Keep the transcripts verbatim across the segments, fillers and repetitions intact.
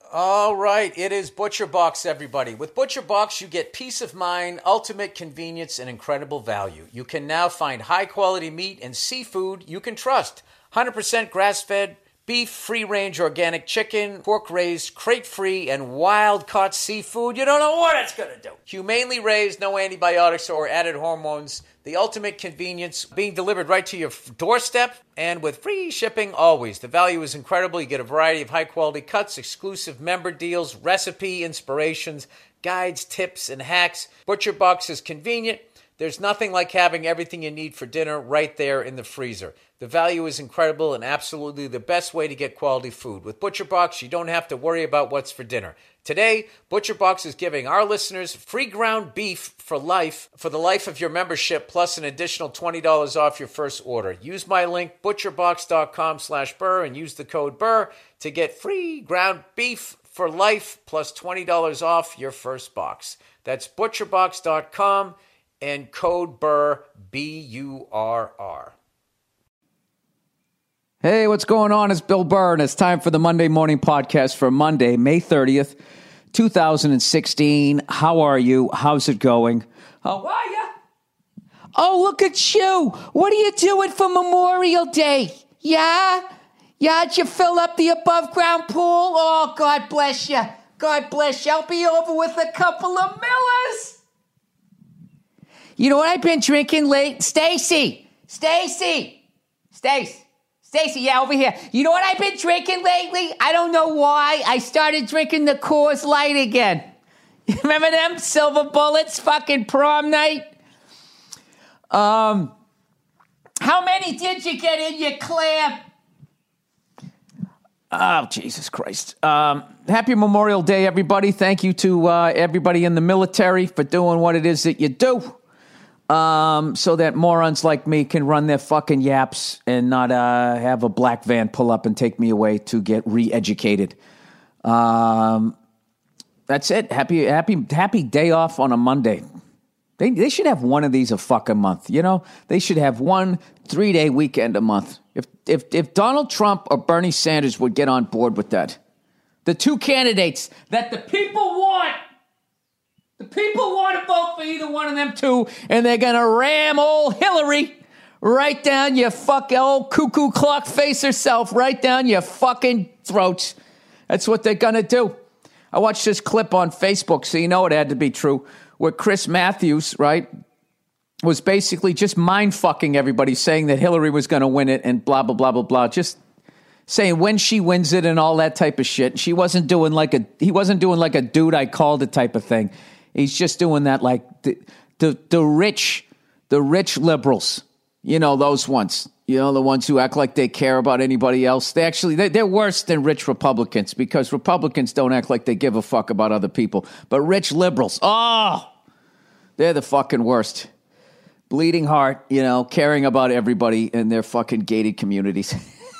All right, it is ButcherBox, everybody. With ButcherBox, you get peace of mind, ultimate convenience, and incredible value. You can now find high-quality meat and seafood you can trust. one hundred percent grass-fed beef, free-range organic chicken, pork-raised, crate-free, and wild-caught seafood. You don't know what it's going to do. Humanely raised, no antibiotics or added hormones. The ultimate convenience, being delivered right to your doorstep and with free shipping always. The value is incredible. You get a variety of high-quality cuts, exclusive member deals, recipe inspirations, guides, tips, and hacks. ButcherBox is convenient. There's nothing like having everything you need for dinner right there in the freezer. The value is incredible and absolutely the best way to get quality food. With ButcherBox, you don't have to worry about what's for dinner. Today, ButcherBox is giving our listeners free ground beef for life, for the life of your membership, plus an additional twenty dollars off your first order. Use my link, butcherbox.com slash Burr, and use the code Burr to get free ground beef for life, plus twenty dollars off your first box. That's butcherbox dot com and code Burr, B U R R. Hey, what's going on? It's Bill Burr, and it's time for the Monday Morning Podcast for Monday, May thirtieth, two thousand sixteen. How are you? How's it going? How are you? Oh, look at you. What are you doing for Memorial Day? Yeah? Yeah, did you fill up the above-ground pool? Oh, God bless you. God bless you. I'll be over with a couple of Millers. You know what I've been drinking late? Stacy. Stacy. Stacy. Stacy, yeah, over here. You know what I've been drinking lately? I don't know why. I started drinking the Coors Light again. Remember them silver bullets, fucking prom night? Um, how many did you get in your clam? Oh, Jesus Christ. Um, happy Memorial Day, everybody. Thank you to uh, everybody in the military for doing what it is that you do. Um, so that morons like me can run their fucking yaps and not uh, have a black van pull up and take me away to get re-educated. Um, that's it. Happy, happy, happy day off on a Monday. They they should have one of these a fucking month. You know, they should have one three day weekend a month. If if if Donald Trump or Bernie Sanders would get on board with that, the two candidates that the people want. The people want to vote for either one of them two, and they're going to ram old Hillary right down your fucking old cuckoo clock face herself, right down your fucking throats. That's what they're going to do. I watched this clip on Facebook, so you know it had to be true, where Chris Matthews, right, was basically just mind-fucking everybody, saying that Hillary was going to win it and blah, blah, blah, blah, blah, just saying when she wins it and all that type of shit. She wasn't doing like a, he wasn't doing like a dude I called it type of thing. He's just doing that like the, the the rich, the rich liberals, you know, those ones, you know, the ones who act like they care about anybody else. They actually, they, they're worse than rich Republicans because Republicans don't act like they give a fuck about other people. But rich liberals, oh, they're the fucking worst. Bleeding heart, you know, caring about everybody in their fucking gated communities.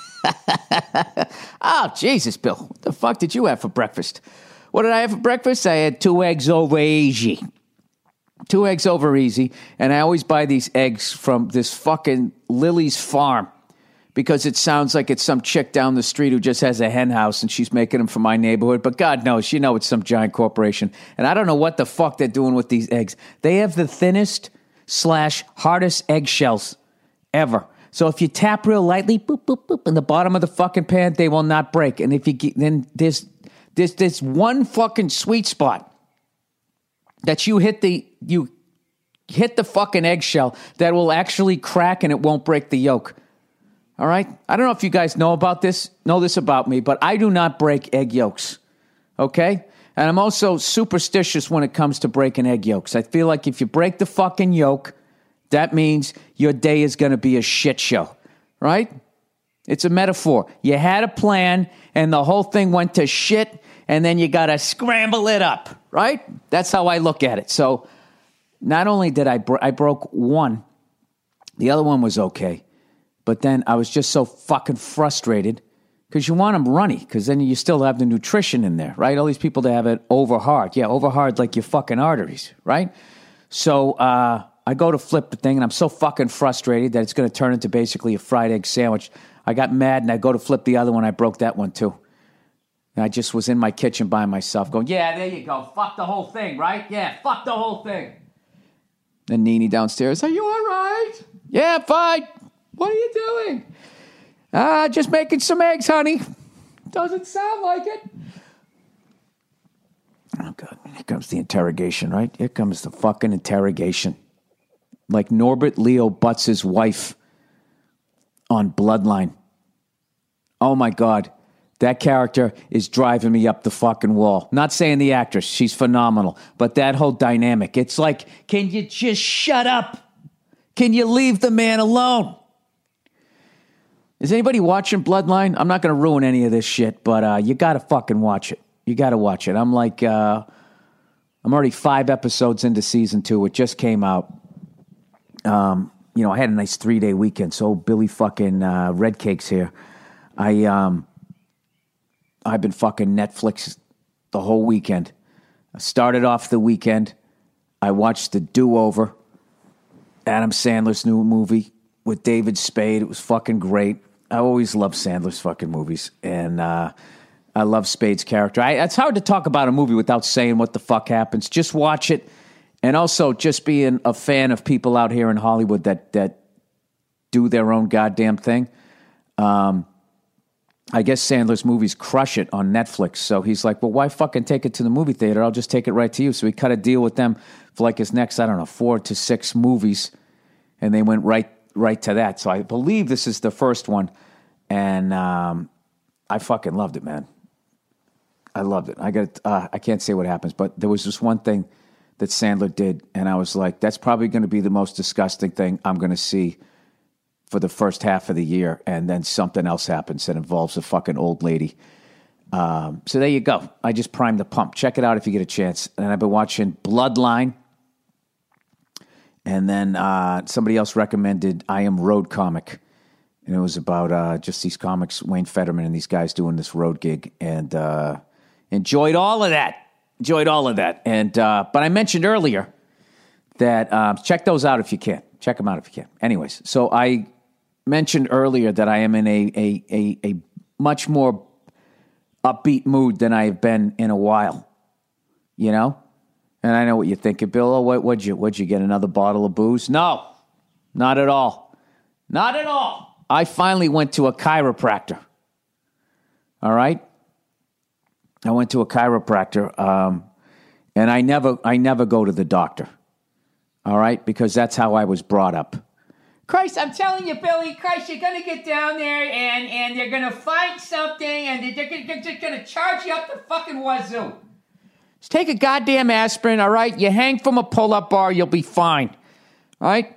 Oh, Jesus, Bill, what the fuck did you have for breakfast? What did I have for breakfast? I had two eggs over easy. Two eggs over easy. And I always buy these eggs from this fucking Lily's Farm because it sounds like it's some chick down the street who just has a hen house and she's making them for my neighborhood. But God knows, you know it's some giant corporation. And I don't know what the fuck they're doing with these eggs. They have the thinnest slash hardest eggshells ever. So if you tap real lightly, boop, boop, boop, in the bottom of the fucking pan, they will not break. And if you get, then there's... There's this one fucking sweet spot that you hit the you hit the fucking eggshell that will actually crack and it won't break the yolk. All right? I don't know if you guys know about this, know this about me, but I do not break egg yolks. Okay? And I'm also superstitious when it comes to breaking egg yolks. I feel like if you break the fucking yolk, that means your day is going to be a shit show. Right? It's a metaphor. You had a plan and the whole thing went to shit and then you got to scramble it up, right? That's how I look at it. So not only did I, bro- I broke one, the other one was okay. But then I was just so fucking frustrated because you want them runny because then you still have the nutrition in there, right? All these people that have it over hard. Yeah, over hard like your fucking arteries, right? So uh, I go to flip the thing and I'm so fucking frustrated that it's going to turn into basically a fried egg sandwich. I got mad and I go to flip the other one. I broke that one too. And I just was in my kitchen by myself going, yeah, there you go. Fuck the whole thing, right? Yeah, fuck the whole thing. And Nene downstairs, are you all right? Yeah, fine. What are you doing? Ah, uh, just making some eggs, honey. Doesn't sound like it. Oh, God. Here comes the interrogation, right? Here comes the fucking interrogation. Like Norbert Leo Butts' wife on Bloodline. Oh, my God. That character is driving me up the fucking wall. Not saying the actress. She's phenomenal. But that whole dynamic. It's like, can you just shut up? Can you leave the man alone? Is anybody watching Bloodline? I'm not going to ruin any of this shit, but uh, you got to fucking watch it. You got to watch it. I'm like, uh, I'm already five episodes into season two. It just came out. Um, you know, I had a nice three-day weekend. So Billy fucking uh, Red Cakes here. I, um, I've been fucking Netflix the whole weekend. I started off the weekend. I watched The Do-Over, Adam Sandler's new movie with David Spade. It was fucking great. I always love Sandler's fucking movies, and uh, I love Spade's character. I, it's hard to talk about a movie without saying what the fuck happens. Just watch it, and also just being a fan of people out here in Hollywood that that do their own goddamn thing. Um, I guess Sandler's movies crush it on Netflix, so he's like, well, why fucking take it to the movie theater? I'll just take it right to you. So he cut a deal with them for like his next, I don't know, four to six movies, and they went right right to that. So I believe this is the first one, and um, I fucking loved it, man. I loved it. I got uh, I can't say what happens, but there was just one thing that Sandler did, and I was like, that's probably going to be the most disgusting thing I'm going to see for the first half of the year, and then something else happens that involves a fucking old lady. Um, so there you go. I just primed the pump. Check it out if you get a chance. And I've been watching Bloodline. And then uh, somebody else recommended I Am Road Comic. And it was about uh, just these comics, Wayne Fetterman and these guys doing this road gig. And uh, enjoyed all of that. Enjoyed all of that. And uh, But I mentioned earlier that uh, check those out if you can. Check them out if you can. Anyways, so I mentioned earlier that I am in a a a, a much more upbeat mood than I have been in a while. You know? And I know what you're thinking, Bill. Oh, what, what'd you, what'd you get, another bottle of booze? No, not at all. Not at all. I finally went to a chiropractor. All right? I went to a chiropractor, um, and I never, I never go to the doctor. All right? Because that's how I was brought up. Christ, I'm telling you, Billy, Christ, you're going to get down there, and, and they're going to find something, and they're, they're just going to charge you up the fucking wazoo. Just take a goddamn aspirin, all right? You hang from a pull-up bar, you'll be fine, all right?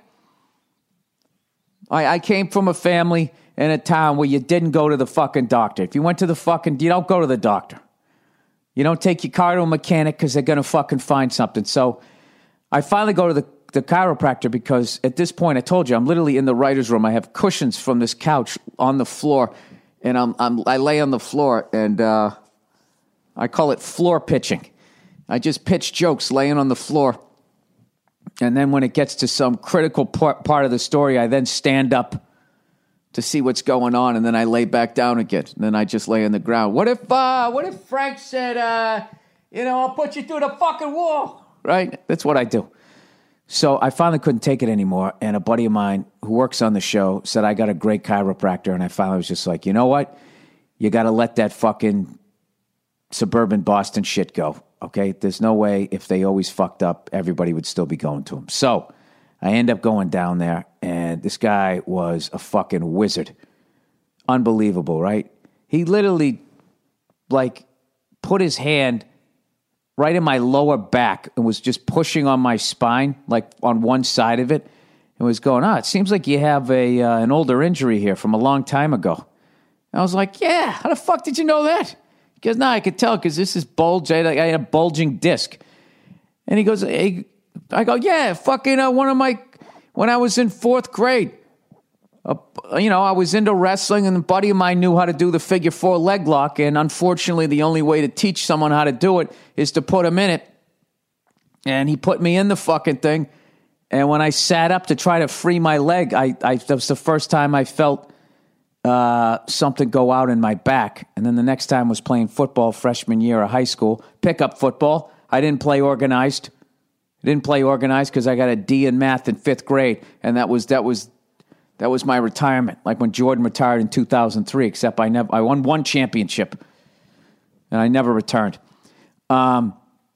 I, I came from a family in a town where you didn't go to the fucking doctor. If you went to the fucking, you don't go to the doctor. You don't take your car to a mechanic because they're going to fucking find something. So I finally go to the, the chiropractor because at this point, I told you, I'm literally in the writer's room. I have cushions from this couch on the floor, and I'm, I'm I lay on the floor, and uh, I call it floor pitching. I just pitch jokes laying on the floor. And then when it gets to some critical part, part of the story, I then stand up to see what's going on, and then I lay back down again. And then I just lay on the ground. What if uh, what if Frank said, uh, you know, I'll put you through the fucking wall? Right? That's what I do. So I finally couldn't take it anymore, and a buddy of mine who works on the show said I got a great chiropractor, and I finally was just like, you know what? You got to let that fucking suburban Boston shit go. Okay, there's no way if they always fucked up, everybody would still be going to him. So I end up going down there, and this guy was a fucking wizard. Unbelievable, right? He literally, like, put his hand right in my lower back and was just pushing on my spine, like on one side of it, and was going, oh, it seems like you have a uh, an older injury here from a long time ago. And I was like, yeah, how the fuck did you know that? He goes, no, I could tell because this is bulge. I had, I had a bulging disc. And he goes, hey, I go, yeah, fucking uh, one of my, when I was in fourth grade, uh, you know, I was into wrestling, and a buddy of mine knew how to do the figure four leg lock, and unfortunately the only way to teach someone how to do it is to put him in it. And he put me in the fucking thing, and when I sat up to try to free my leg, I, I that was the first time I felt uh, something go out in my back. And then the next time was playing football freshman year of high school, pickup football. I didn't play organized. I didn't play organized because I got a D in math in fifth grade, and that was that was that was my retirement. Like when Jordan retired in two thousand three, except I never I won one championship, and I never returned. Um,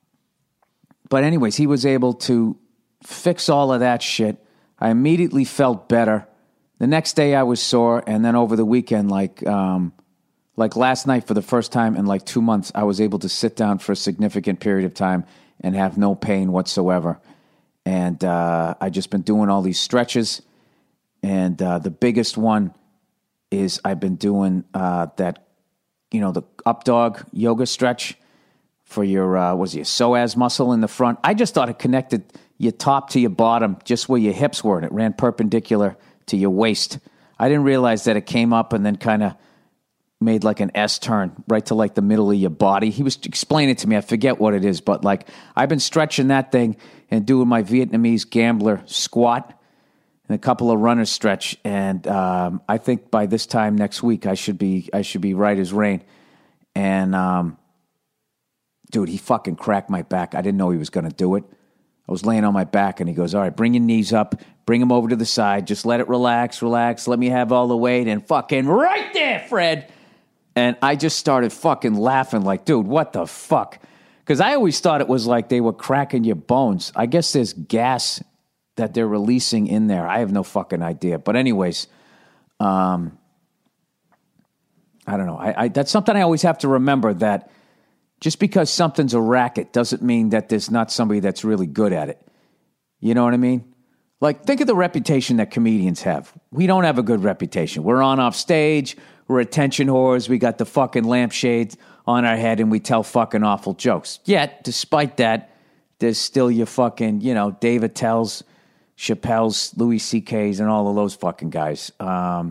but anyways, he was able to fix all of that shit. I immediately felt better. The next day I was sore, and then over the weekend, like um, like last night for the first time in like two months, I was able to sit down for a significant period of time and have no pain whatsoever. And uh, I've just been doing all these stretches, and uh, the biggest one is I've been doing uh, that, you know, the up dog yoga stretch for your, uh, was it your psoas muscle in the front? I just thought it connected your top to your bottom, just where your hips were, and it ran perpendicular to your waist. I didn't realize that it came up and then kind of made like an S turn right to like the middle of your body. He was explaining it to me. I forget what it is, but like I've been stretching that thing and doing my Vietnamese gambler squat and a couple of runner stretch. And um, I think by this time next week, I should be I should be right as rain. And um, dude, he fucking cracked my back. I didn't know he was going to do it. I was laying on my back, and he goes, all right, bring your knees up, bring them over to the side, just let it relax, relax, let me have all the weight, and fucking right there, Fred. And I just started fucking laughing like, dude, what the fuck? Because I always thought it was like they were cracking your bones. I guess there's gas that they're releasing in there. I have no fucking idea. But anyways, um, I don't know. I, I that's something I always have to remember, that just because something's a racket doesn't mean that there's not somebody that's really good at it. You know what I mean? Like, think of the reputation that comedians have. We don't have a good reputation. We're on off stage. We're attention whores. We got the fucking lampshades on our head, and we tell fucking awful jokes. Yet, despite that, there's still your fucking, you know, Dave Attell's, Chappelle's, Louis C K's, and all of those fucking guys. Um,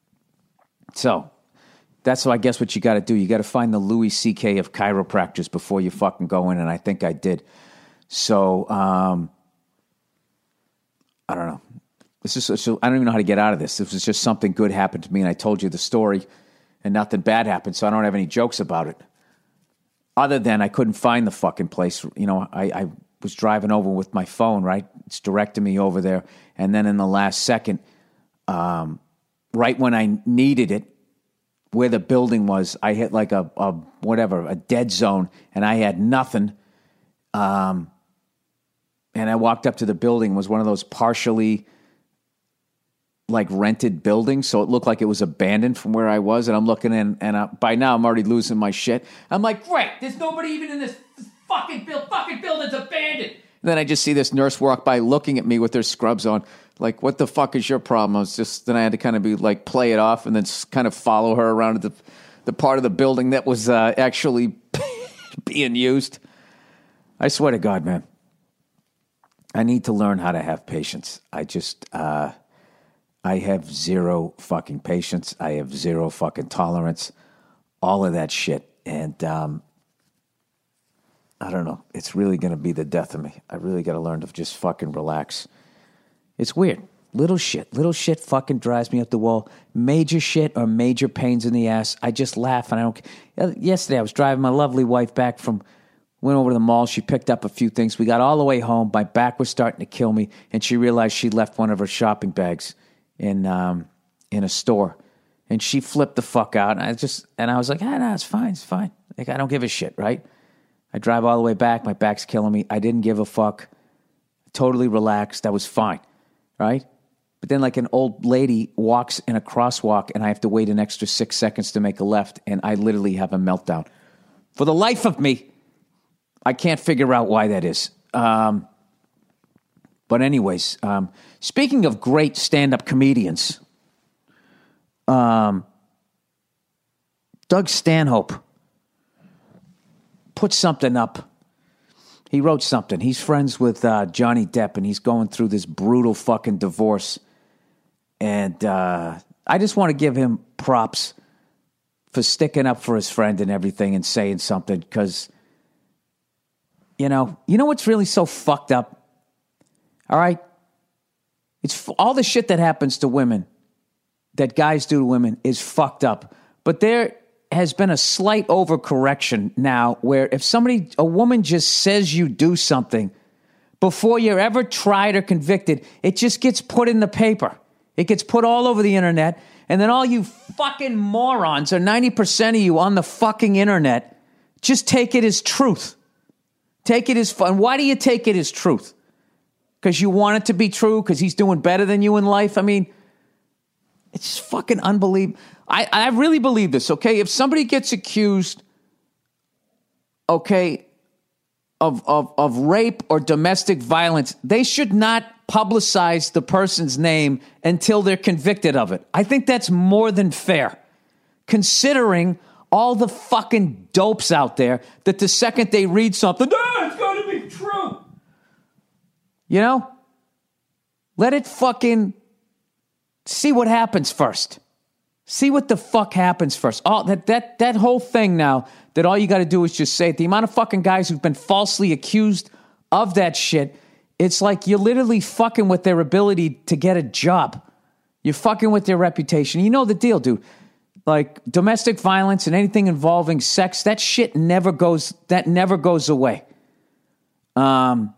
so... That's, I guess, what you got to do. You got to find the Louis C K of chiropractors before you fucking go in, and I think I did. So, um, I don't know. This is so, I don't even know how to get out of this. This was just something good happened to me, and I told you the story, and nothing bad happened, so I don't have any jokes about it. Other than I couldn't find the fucking place. You know, I, I was driving over with my phone, right? It's directing me over there, and then in the last second, um, right when I needed it, where the building was, I hit like a, a whatever, a dead zone, and I had nothing. Um, and I walked up to the building. It was one of those partially like rented buildings, so it looked like it was abandoned from where I was. And I'm looking in, and I, by now I'm already losing my shit. I'm like, great, there's nobody even in this fucking build, fucking building's abandoned. And then I just see this nurse walk by looking at me with their scrubs on. Like, what the fuck is your problem? I was just, then I had to kind of be like, play it off and then kind of follow her around the, the part of the building that was uh, actually being used. I swear to God, man, I need to learn how to have patience. I just, uh, I have zero fucking patience. I have zero fucking tolerance, all of that shit. And, um, I don't know. It's really going to be the death of me. I really got to learn to just fucking relax. It's weird. Little shit. Little shit fucking drives me up the wall. Major shit or major pains in the ass, I just laugh and I don't... Yesterday I was driving my lovely wife back from... Went over to the mall. She picked up a few things. We got all the way home. My back was starting to kill me. And she realized she left one of her shopping bags in um, in a store. And she flipped the fuck out. And I just... And I was like, ah, no, it's fine. It's fine. Like, I don't give a shit, right? I drive all the way back. My back's killing me. I didn't give a fuck. Totally relaxed. I was fine. Right? But then like an old lady walks in a crosswalk and I have to wait an extra six seconds to make a left, and I literally have a meltdown. For the life of me, I can't figure out why that is. Um, but anyways, um, speaking of great stand-up comedians, um, Doug Stanhope put something up. He wrote something. He's friends with uh, Johnny Depp, and he's going through this brutal fucking divorce. And uh, I just want to give him props for sticking up for his friend and everything and saying something, because, you know, you know what's really so fucked up? All right? It's all the shit that happens to women that guys do to women is fucked up. But there has been a slight overcorrection now where if somebody, a woman just says you do something before you're ever tried or convicted, it just gets put in the paper. It gets put all over the internet. And then all you fucking morons, or ninety percent of you on the fucking internet, just take it as truth. Take it as fun. Why do you take it as truth? Because you want it to be true? Because he's doing better than you in life? I mean, it's just fucking unbelievable. I, I really believe this, okay? If somebody gets accused, okay, of, of, of rape or domestic violence, they should not publicize the person's name until they're convicted of it. I think that's more than fair, considering all the fucking dopes out there that the second they read something, oh, it's going to be true. You know? Let it fucking see what happens first. See what the fuck happens first. All that that that whole thing now, that all you got to do is just say it. The amount of fucking guys who've been falsely accused of that shit, it's like you're literally fucking with their ability to get a job. You're fucking with their reputation. You know the deal, dude. Like domestic violence and anything involving sex, that shit never goes, that never goes away. Um,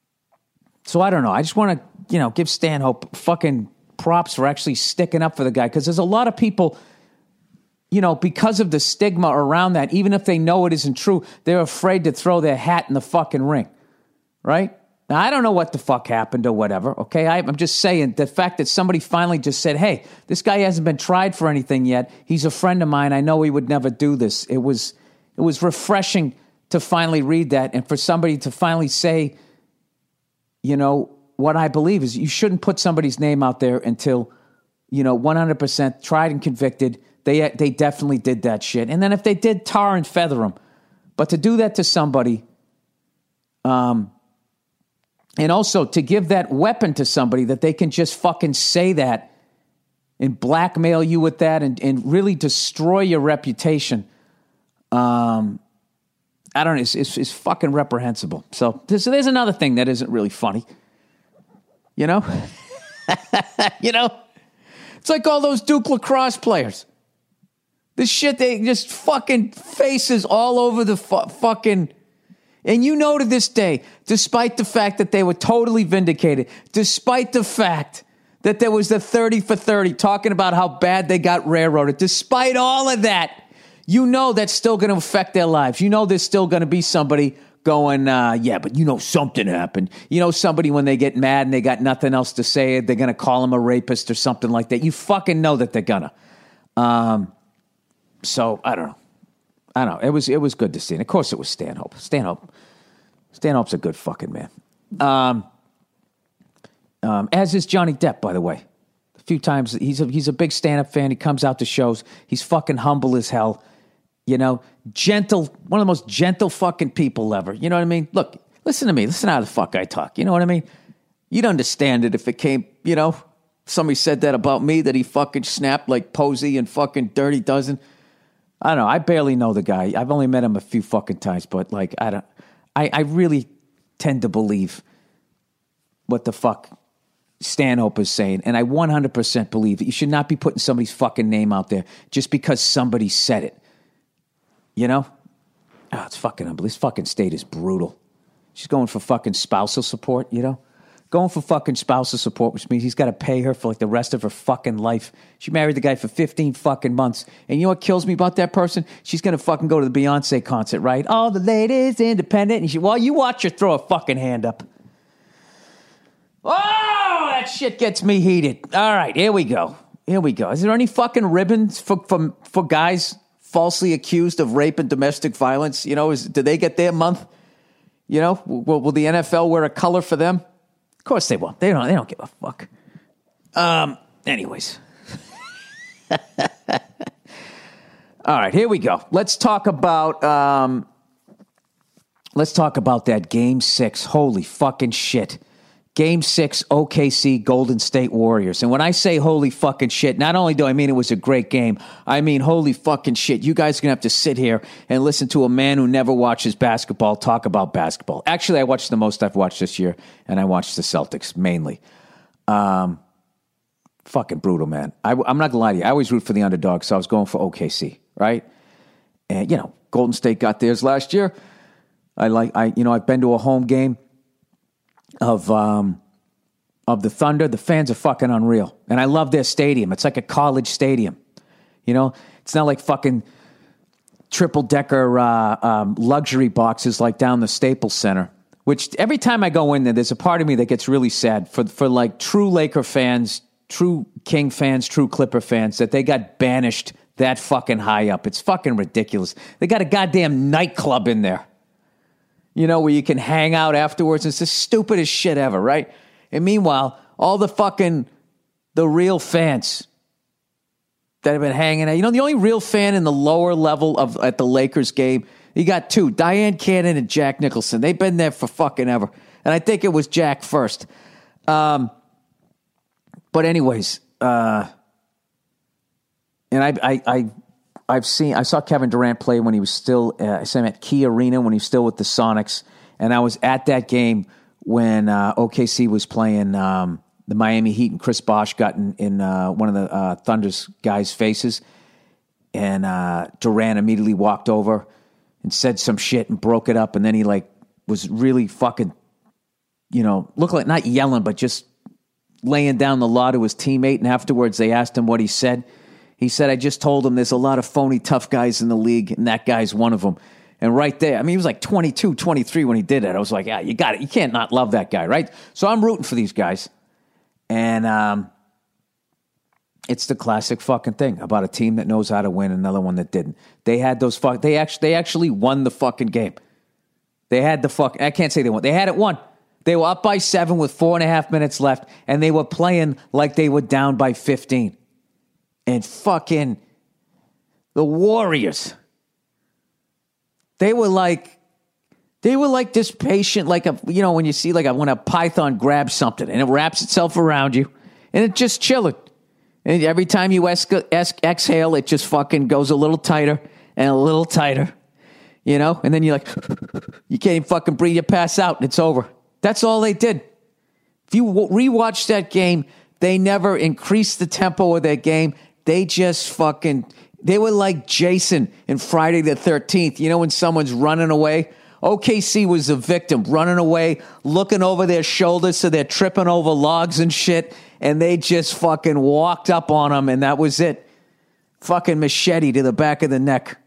so I don't know. I just want to, you know, give Stanhope fucking props for actually sticking up for the guy, because there's a lot of people, you know, because of the stigma around that, even if they know it isn't true, they're afraid to throw their hat in the fucking ring, right? Now, I don't know what the fuck happened or whatever, okay? I, I'm just saying the fact that somebody finally just said, hey, this guy hasn't been tried for anything yet. He's a friend of mine. I know he would never do this. It was, it was refreshing to finally read that, and for somebody to finally say, you know, what I believe is you shouldn't put somebody's name out there until, you know, one hundred percent tried and convicted. They they definitely did that shit. And then if they did, tar and feather them. But to do that to somebody, um, and also to give that weapon to somebody that they can just fucking say that and blackmail you with that and, and really destroy your reputation, um, I don't know, it's, it's, it's fucking reprehensible. So there's, there's another thing that isn't really funny. You know? You know? It's like all those Duke lacrosse players. This shit, they just fucking faces all over the fu- fucking... And you know to this day, despite the fact that they were totally vindicated, despite the fact that there was the thirty for thirty talking about how bad they got railroaded, despite all of that, you know that's still going to affect their lives. You know there's still going to be somebody going, uh, yeah, but you know something happened. You know somebody, when they get mad and they got nothing else to say, they're going to call him a rapist or something like that. You fucking know that they're going to. Um, so, I don't know. I don't know. It was, it was good to see. And, of course, it was Stanhope. Stanhope. Stanhope's a good fucking man. Um, um, as is Johnny Depp, by the way. A few times. He's a, he's a big stand-up fan. He comes out to shows. He's fucking humble as hell. You know, gentle, one of the most gentle fucking people ever. You know what I mean? Look, listen to me. Listen how the fuck I talk. You know what I mean? You'd understand it if it came, you know, somebody said that about me, that he fucking snapped like Posey and fucking Dirty Dozen. I don't know. I barely know the guy. I've only met him a few fucking times, but like, I don't, I, I really tend to believe what the fuck Stanhope is saying. And I one hundred percent believe that you should not be putting somebody's fucking name out there just because somebody said it. You know? Oh, it's fucking unbelievable. This fucking state is brutal. She's going for fucking spousal support, you know? Going for fucking spousal support, which means he's got to pay her for like the rest of her fucking life. She married the guy for fifteen fucking months. And you know what kills me about that person? She's going to fucking go to the Beyonce concert, right? All the ladies independent. And she, well, you watch her throw a fucking hand up. Oh, that shit gets me heated. All right, here we go. Here we go. Is there any fucking ribbons for for, for guys falsely accused of rape and domestic violence? You know, is, do they get their month? You know, will, will the N F L wear a color for them? Of course they won't. They don't. They don't give a fuck. Um. Anyways. All right, here we go. Let's talk about. Um. Let's talk about that Game Six. Holy fucking shit. Game six, O K C Golden State Warriors. And when I say holy fucking shit, not only do I mean it was a great game, I mean holy fucking shit. You guys are going to have to sit here and listen to a man who never watches basketball talk about basketball. Actually, I watched the most I've watched this year, and I watched the Celtics mainly. Um, Fucking brutal, man. I, I'm not gonna lie to you. I always root for the underdog, so I was going for O K C, right? And, you know, Golden State got theirs last year. I like, I you know, I've been to a home game of um, of the Thunder. The fans are fucking unreal. And I love their stadium. It's like a college stadium. You know, it's not like fucking triple-decker uh, um, luxury boxes like down the Staples Center, which every time I go in there, there's a part of me that gets really sad for, for like true Laker fans, true King fans, true Clipper fans, that they got banished that fucking high up. It's fucking ridiculous. They got a goddamn nightclub in there, you know, where you can hang out afterwards. It's the stupidest shit ever, right? And meanwhile, all the fucking, the real fans that have been hanging out. You know, the only real fan in the lower level of at the Lakers game, you got two, Diane Cannon and Jack Nicholson. They've been there for fucking ever. And I think it was Jack first. Um, but anyways, uh, and I, I, I, I've seen, I saw Kevin Durant play when he was still, uh, I saw him at Key Arena when he was still with the Sonics. And I was at that game when uh, O K C was playing um, the Miami Heat, and Chris Bosh got in, in uh, one of the uh, Thunder's guys' faces. And uh, Durant immediately walked over and said some shit and broke it up. And then he like was really fucking, you know, looked like not yelling, but just laying down the law to his teammate. And afterwards they asked him what he said. He said, I just told him there's a lot of phony tough guys in the league, and that guy's one of them. And right there, I mean, he was like twenty-two, twenty-three when he did it. I was like, yeah, you got it. You can't not love that guy, right? So I'm rooting for these guys. And um, it's the classic fucking thing about a team that knows how to win, another one that didn't. They had those fuck. They actually, they actually won the fucking game. They had the fuck. I can't say they won. They had it won. They were up by seven with four and a half minutes left, and they were playing like they were down by fifteen. And fucking the Warriors, they were like, they were like this patient, like a, you know, when you see like a, when a python grabs something and it wraps itself around you and it just chilling. And every time you ex- ex- exhale, it just fucking goes a little tighter and a little tighter, you know? And then you're like, you can't even fucking breathe, you pass out and it's over. That's all they did. If you rewatch that game, they never increased the tempo of their game. They just fucking, they were like Jason in Friday the thirteenth. You know when someone's running away? O K C was the victim, running away, looking over their shoulders so they're tripping over logs and shit, and they just fucking walked up on them, and that was it. Fucking machete to the back of the neck.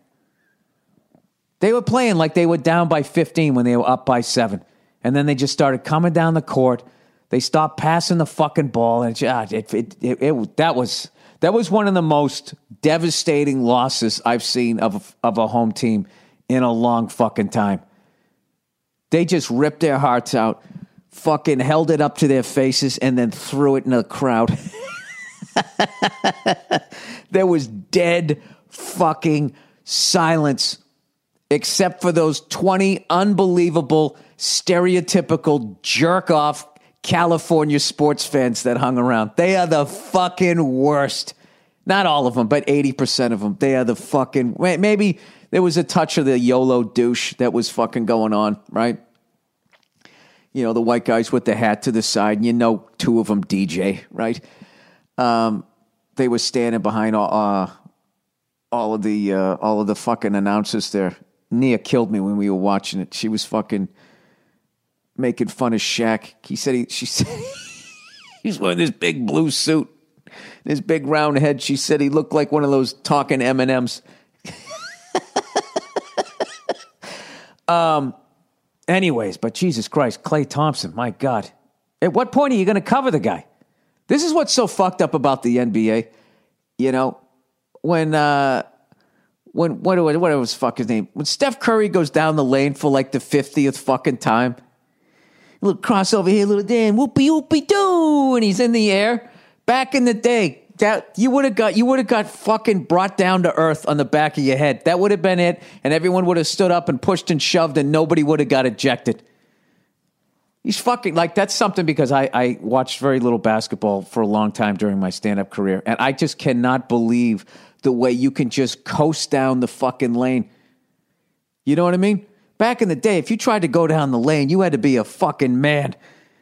They were playing like they were down by fifteen when they were up by seven. And then they just started coming down the court. They stopped passing the fucking ball, and it, it, it, it, it that was... That was one of the most devastating losses I've seen of, of a home team in a long fucking time. They just ripped their hearts out, fucking held it up to their faces, and then threw it in the crowd. There was dead fucking silence, except for those twenty unbelievable, stereotypical jerk-off California sports fans that hung around. They are the fucking worst. Not all of them, but eighty percent of them. They are the fucking... Maybe there was a touch of the YOLO douche that was fucking going on, right? You know, the white guys with the hat to the side, and you know two of them D J, right? Um, they were standing behind all, uh, all of the uh, all of the fucking announcers there. Nia killed me when we were watching it. She was fucking... making fun of Shaq. He said he, she said he's wearing this big blue suit, this big round head. She said he looked like one of those talking M and M's. um. Anyways, but Jesus Christ, Klay Thompson, my God. At what point are you going to cover the guy? This is what's so fucked up about the N B A. You know, when, uh, when, what, what, what was fuck his name? When Steph Curry goes down the lane for like the fiftieth fucking time, a little crossover here, a little damn whoopee whoopee doo, and he's in the air. Back in the day, that you would have got you would have got fucking brought down to earth on the back of your head. That would have been it, and everyone would have stood up and pushed and shoved, and nobody would have got ejected. He's fucking like that's something because I, I watched very little basketball for a long time during my stand-up career, and I just cannot believe the way you can just coast down the fucking lane. You know what I mean? Back in the day, if you tried to go down the lane, you had to be a fucking man.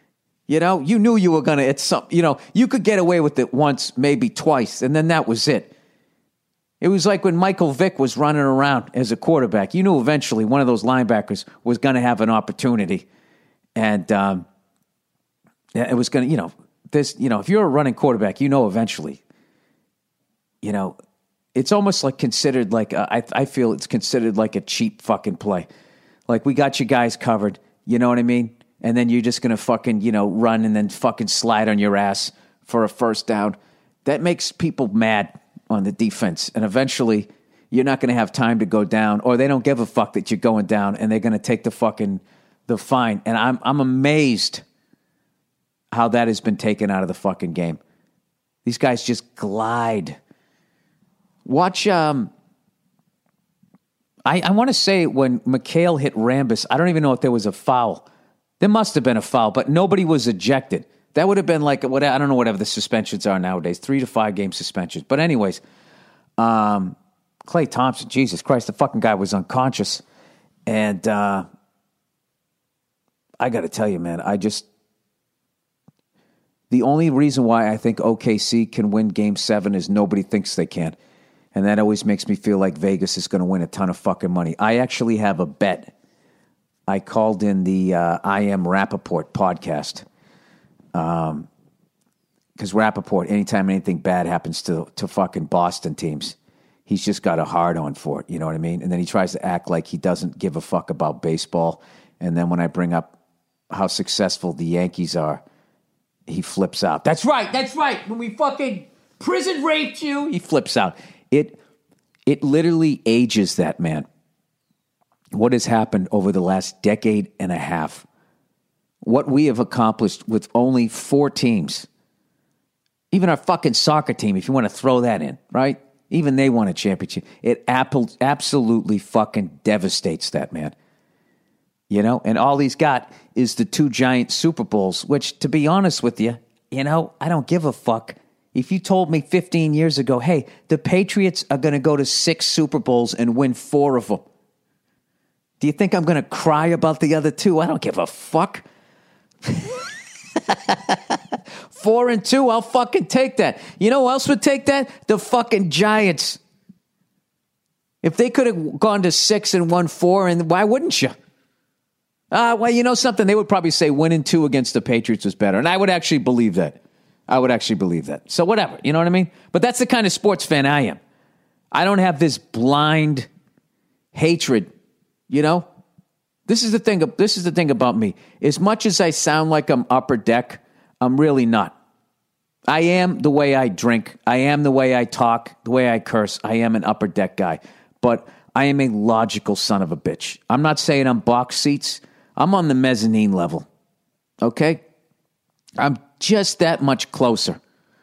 You know, you knew you were going to, it's some, you know, you could get away with it once, maybe twice, and then that was it. It was like when Michael Vick was running around as a quarterback. You knew eventually one of those linebackers was going to have an opportunity. And um, it was going to, you know, this, you know, if you're a running quarterback, you know eventually, you know, it's almost like considered like, a, I, I feel it's considered like a cheap fucking play. Like, we got you guys covered, you know what I mean? And then you're just going to fucking, you know, run and then fucking slide on your ass for a first down. That makes people mad on the defense. And eventually, you're not going to have time to go down, or they don't give a fuck that you're going down, and they're going to take the fucking, the fine. And I'm I'm amazed how that has been taken out of the fucking game. These guys just glide. Watch, um, I, I want to say when McHale hit Rambis, I don't even know if there was a foul. There must have been a foul, but nobody was ejected. That would have been like, what I don't know, whatever the suspensions are nowadays, three to five game suspensions. But anyways, um, Clay Thompson, Jesus Christ, the fucking guy was unconscious. And uh, I got to tell you, man, I just, the only reason why I think O K C can win game seven is nobody thinks they can. And that always makes me feel like Vegas is going to win a ton of fucking money. I actually have a bet. I called in the uh, I Am Rappaport podcast. Um, because Rappaport, anytime anything bad happens to, to fucking Boston teams, he's just got a hard on for it. You know what I mean? And then he tries to act like he doesn't give a fuck about baseball. And then when I bring up how successful the Yankees are, he flips out. That's right. That's right. When we fucking prison raped you, he flips out. It, it literally ages that man. What has happened over the last decade and a half, what we have accomplished with only four teams, even our fucking soccer team, if you want to throw that in, right? Even they won a championship. It ap- absolutely fucking devastates that man. You know, and all he's got is the two giant Super Bowls, which, to be honest with you, you know, I don't give a fuck. If you told me fifteen years ago, hey, the Patriots are going to go to six Super Bowls and win four of them, do you think I'm going to cry about the other two? I don't give a fuck. Four and two, I'll fucking take that. You know who else would take that? The fucking Giants. If they could have gone to six and won four, and why wouldn't you? Uh, well, you know something? They would probably say winning two against the Patriots was better. And I would actually believe that. I would actually believe that. So whatever, you know what I mean? But that's the kind of sports fan I am. I don't have this blind hatred. You know, this is the thing. This is the thing about me. As much as I sound like I'm upper deck, I'm really not. I am the way I drink. I am the way I talk, the way I curse. I am an upper deck guy. But I am a logical son of a bitch. I'm not saying I'm box seats. I'm on the mezzanine level. Okay? I'm just that much closer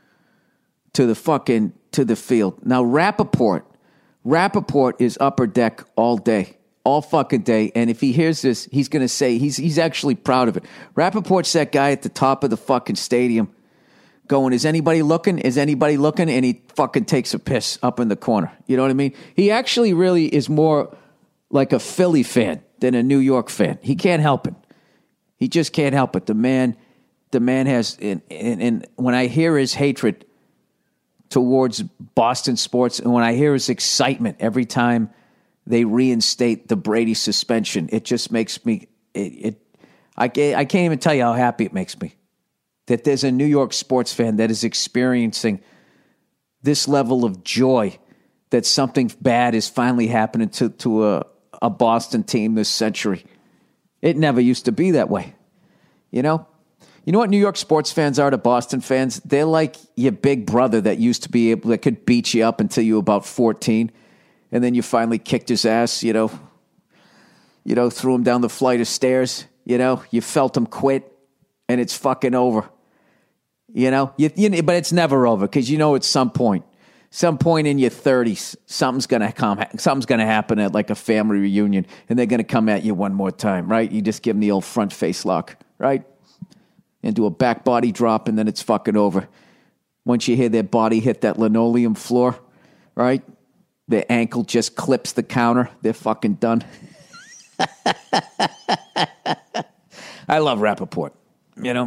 to the fucking, to the field. Now, Rappaport, Rappaport is upper deck all day. All fucking day. And if he hears this, he's going to say, he's he's actually proud of it. Rappaport's that guy at the top of the fucking stadium going, is anybody looking? Is anybody looking? And he fucking takes a piss up in the corner. You know what I mean? He actually really is more like a Philly fan than a New York fan. He can't help it. He just can't help it. The man, the man has, and, and, and when I hear his hatred towards Boston sports, and when I hear his excitement every time they reinstate the Brady suspension, it just makes me, it, it I, I can't even tell you how happy it makes me that there's a New York sports fan that is experiencing this level of joy that something bad is finally happening to, to a, a Boston team this century. It never used to be that way. You know? You know what New York sports fans are to Boston fans? They're like your big brother that used to be able, that could beat you up until you were about fourteen. And then you finally kicked his ass, you know, you know, threw him down the flight of stairs, you know, you felt him quit, and it's fucking over, you know, you, you, but it's never over, because you know at some point, some point in your thirties, something's going to come, something's going to happen at like a family reunion, and they're going to come at you one more time, right? You just give them the old front face lock, right? And do a back body drop, and then it's fucking over. Once you hear their body hit that linoleum floor, right? Their ankle just clips the counter. They're fucking done. I love Rappaport, you know.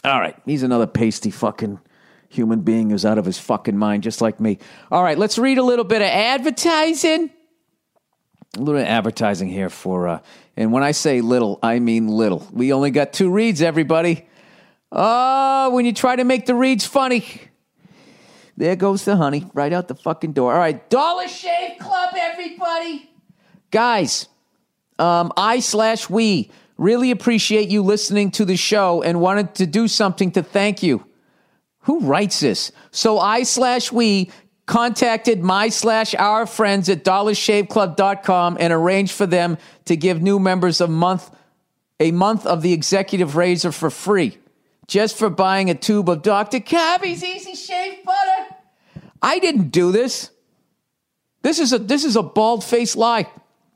All right, he's another pasty fucking human being who's out of his fucking mind, just like me. All right, let's read a little bit of advertising. A little bit of advertising here for, uh, and when I say little, I mean little. We only got two reads, everybody. Oh, when you try to make the reads funny, there goes the honey, right out the fucking door. All right, Dollar Shave Club, everybody. Guys, um, I slash we really appreciate you listening to the show and wanted to do something to thank you. Who writes this? So I slash we contacted my slash our friends at dollar shave club dot com and arranged for them to give new members a month, a month of the executive razor for free, just for buying a tube of Doctor Kavi's Easy Shave Butter. I didn't do this. This is a this is a bald-faced lie.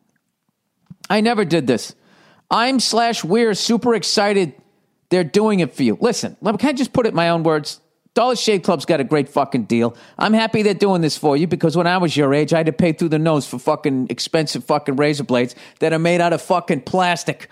I never did this. I'm slash we're super excited they're doing it for you. Listen, can I just put it in my own words? Dollar Shave Club's got a great fucking deal. I'm happy they're doing this for you because when I was your age, I had to pay through the nose for fucking expensive fucking razor blades that are made out of fucking plastic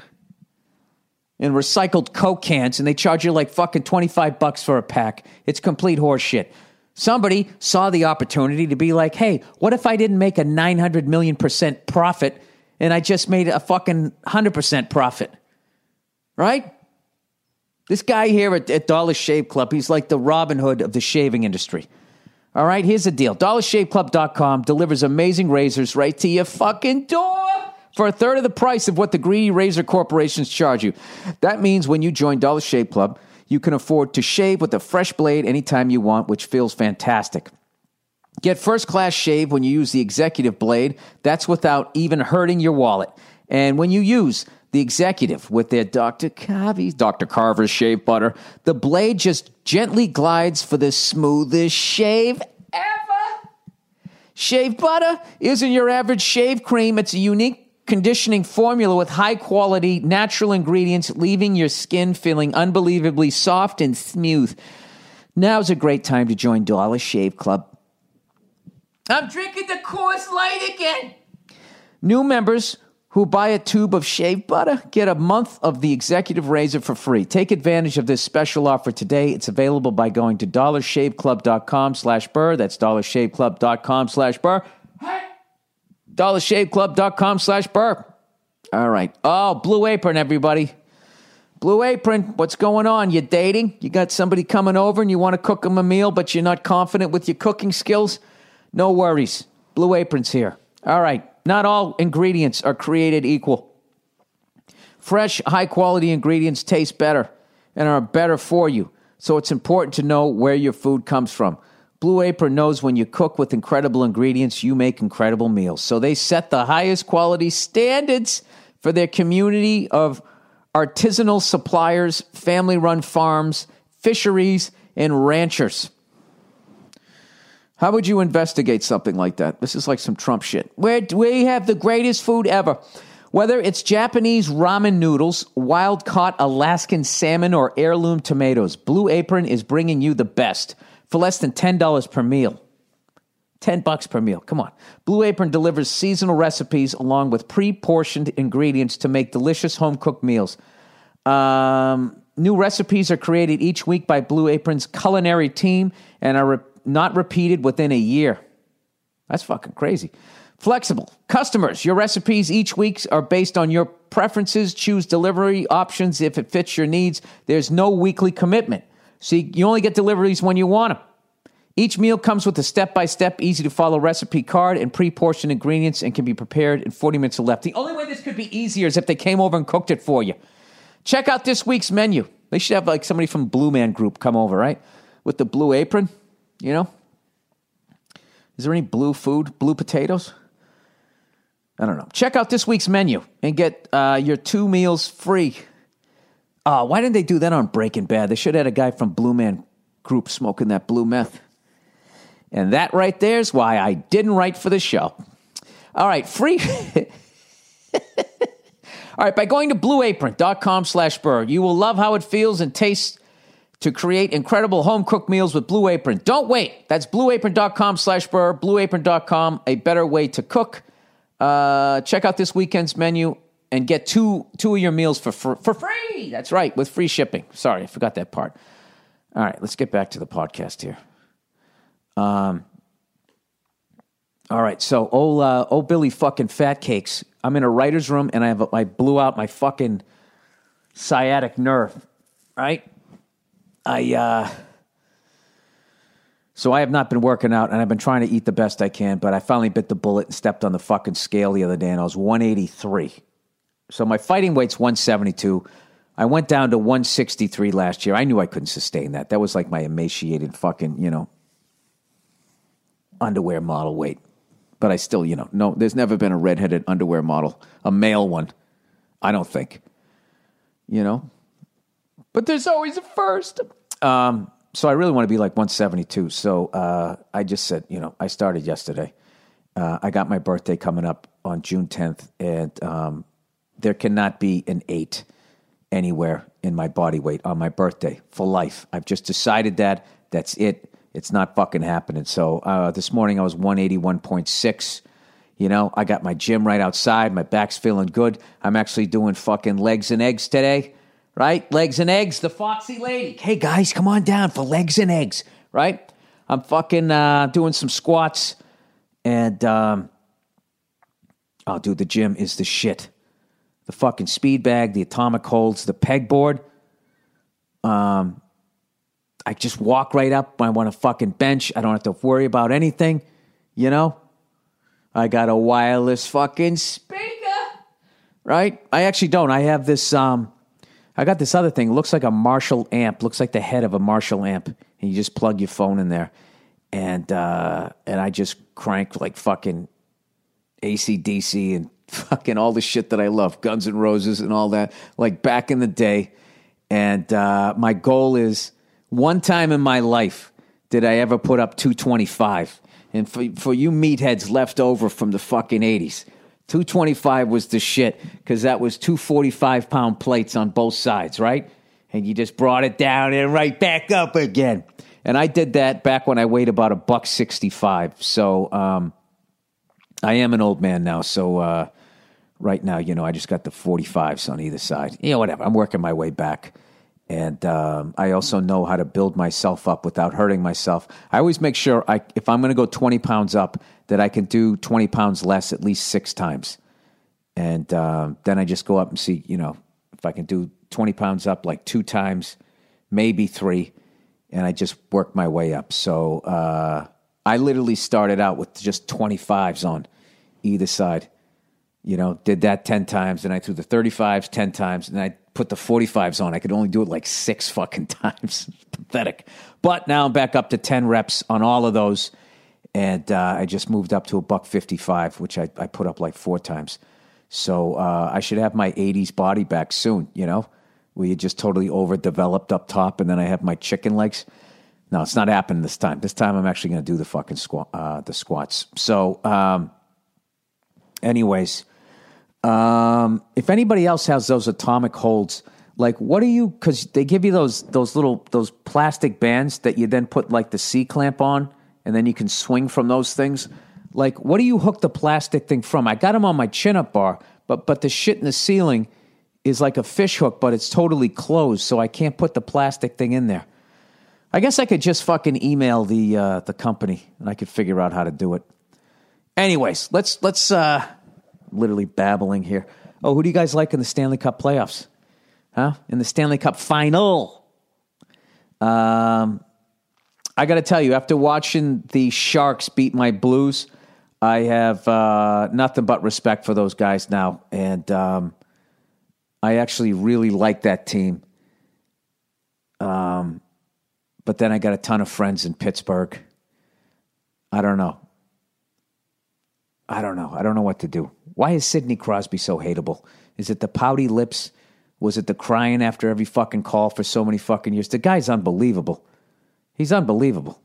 and recycled Coke cans, and they charge you like fucking twenty-five bucks for a pack. It's complete horseshit. Somebody saw the opportunity to be like, hey, what if I didn't make a nine hundred million percent profit and I just made a fucking one hundred percent profit? Right? This guy here at, at Dollar Shave Club, he's like the Robin Hood of the shaving industry. All right, here's the deal. dollar shave club dot com delivers amazing razors right to your fucking door for a third of the price of what the greedy razor corporations charge you. That means when you join Dollar Shave Club, you can afford to shave with a fresh blade anytime you want, which feels fantastic. Get first-class shave when you use the executive blade. That's without even hurting your wallet. And when you use the executive with their Doctor Kavi's, Doctor Carver's shave butter, the blade just gently glides for the smoothest shave ever. Shave butter isn't your average shave cream. It's a unique conditioning formula with high-quality natural ingredients, leaving your skin feeling unbelievably soft and smooth. Now's a great time to join Dollar Shave Club. I'm drinking the Coors Light again. New members who buy a tube of shave butter get a month of the executive razor for free. Take advantage of this special offer today. It's available by going to dollar shave club dot com slash burr. That's dollar shave club dot com slash burr. dollar shave club dot com slash burr. All right. Oh, Blue Apron, everybody. Blue Apron, what's going on? You dating? You got somebody coming over and you want to cook them a meal, but you're not confident with your cooking skills? No worries. Blue Apron's here. All right. Not all ingredients are created equal. Fresh, high-quality ingredients taste better and are better for you, so it's important to know where your food comes from. Blue Apron knows when you cook with incredible ingredients, you make incredible meals. So they set the highest quality standards for their community of artisanal suppliers, family-run farms, fisheries, and ranchers. How would you investigate something like that? This is like some Trump shit. Where we have the greatest food ever. Whether it's Japanese ramen noodles, wild-caught Alaskan salmon, or heirloom tomatoes, Blue Apron is bringing you the best for less than ten dollars per meal. ten bucks per meal. Come on. Blue Apron delivers seasonal recipes along with pre-portioned ingredients to make delicious home-cooked meals. Um, new recipes are created each week by Blue Apron's culinary team and are re- not repeated within a year. That's fucking crazy. Flexible. Customers, your recipes each week are based on your preferences. Choose delivery options if it fits your needs. There's no weekly commitment. So you only get deliveries when you want them. Each meal comes with a step-by-step, easy-to-follow recipe card and pre-portioned ingredients and can be prepared in forty minutes or less. The only way this could be easier is if they came over and cooked it for you. Check out this week's menu. They should have like somebody from Blue Man Group come over, right? With the Blue Apron, you know? Is there any blue food? Blue potatoes? I don't know. Check out this week's menu and get uh, your two meals free. Uh, why didn't they do that on Breaking Bad? They should have had a guy from Blue Man Group smoking that blue meth. And that right there is why I didn't write for the show. All right, free. All right, by going to blue apron dot com slash burr, you will love how it feels and tastes to create incredible home-cooked meals with Blue Apron. Don't wait. That's blue apron dot com slash burr, blue apron dot com, a better way to cook. Uh, check out this weekend's menu and get two two of your meals for for, for free. That's right, with free shipping. Sorry, I forgot that part. All right, let's get back to the podcast here. Um. All right, so old, uh, old Billy fucking Fat Cakes. I'm in a writer's room, and I have a, I blew out my fucking sciatic nerve, right? I, uh... So I have not been working out, and I've been trying to eat the best I can, but I finally bit the bullet and stepped on the fucking scale the other day, and I was one eighty-three. So my fighting weight's one seventy-two. I went down to one sixty-three last year. I knew I couldn't sustain that. That was like my emaciated fucking, you know, underwear model weight. But I still, you know, no, there's never been a redheaded underwear model, a male one, I don't think, you know. But there's always a first. Um, so I really want to be like one seventy-two. So uh, I just said, you know, I started yesterday. Uh, I got my birthday coming up on June tenth, and um, there cannot be an eight anywhere in my body weight on my birthday for life. I've just decided that. That's it. It's not fucking happening. So uh, this morning I was one eighty-one point six. You know, I got my gym right outside. My back's feeling good. I'm actually doing fucking legs and eggs today, right? Legs and eggs, the Foxy lady. Hey, guys, come on down for legs and eggs, right? I'm fucking uh, doing some squats. And, um, oh, dude, the gym is the shit. The fucking speed bag, the atomic holds, the pegboard. Um... I just walk right up. I want a fucking bench. I don't have to worry about anything, you know? I got a wireless fucking speaker, right? I actually don't. I have this, um, I got this other thing. It looks like a Marshall amp. Looks like the head of a Marshall amp. And you just plug your phone in there. And, uh, and I just crank like fucking A C D C and fucking all the shit that I love. Guns N' Roses and all that. Like back in the day. And uh, my goal is... One time in my life did I ever put up two twenty-five. And for, for you meatheads left over from the fucking eighties, two twenty-five was the shit because that was two forty-five pound plates on both sides, right? And you just brought it down and right back up again. And I did that back when I weighed about a buck sixty-five. So um, I am an old man now. So uh, right now, you know, I just got the forty-fives on either side. You know, whatever. I'm working my way back. And um, I also know how to build myself up without hurting myself. I always make sure, I, if I'm going to go twenty pounds up, that I can do twenty pounds less at least six times. And um, then I just go up and see, you know, if I can do twenty pounds up like two times, maybe three, and I just work my way up. So uh, I literally started out with just twenty-fives on either side. You know, did that ten times, and I threw the thirty-fives ten times, and I put the forty-fives on. I could only do it like six fucking times. Pathetic. But now I'm back up to ten reps on all of those, and uh, I just moved up to a buck fifty-five, which I, I put up like four times. So uh, I should have my eighties body back soon, you know, where you're just totally overdeveloped up top, and then I have my chicken legs. No, it's not happening this time. This time I'm actually going to do the fucking squat, uh, the squats. So, um, anyways... Um, if anybody else has those atomic holds, like what do you, because they give you those those little, those plastic bands that you then put like the C-clamp on, and then you can swing from those things. Like, what do you hook the plastic thing from? I got them on my chin-up bar, but but the shit in the ceiling is like a fish hook, but it's totally closed, so I can't put the plastic thing in there. I guess I could just fucking email the uh, the company, and I could figure out how to do it. Anyways, let's let's... uh literally babbling here. Oh, who do you guys like in the Stanley Cup playoffs? Huh? In the Stanley Cup final. Um, I got to tell you, after watching the Sharks beat my Blues, I have uh, nothing but respect for those guys now. And um, I actually really like that team. Um, but then I got a ton of friends in Pittsburgh. I don't know. I don't know. I don't know what to do. Why is Sidney Crosby so hateable? Is it the pouty lips? Was it the crying after every fucking call for so many fucking years? The guy's unbelievable. He's unbelievable.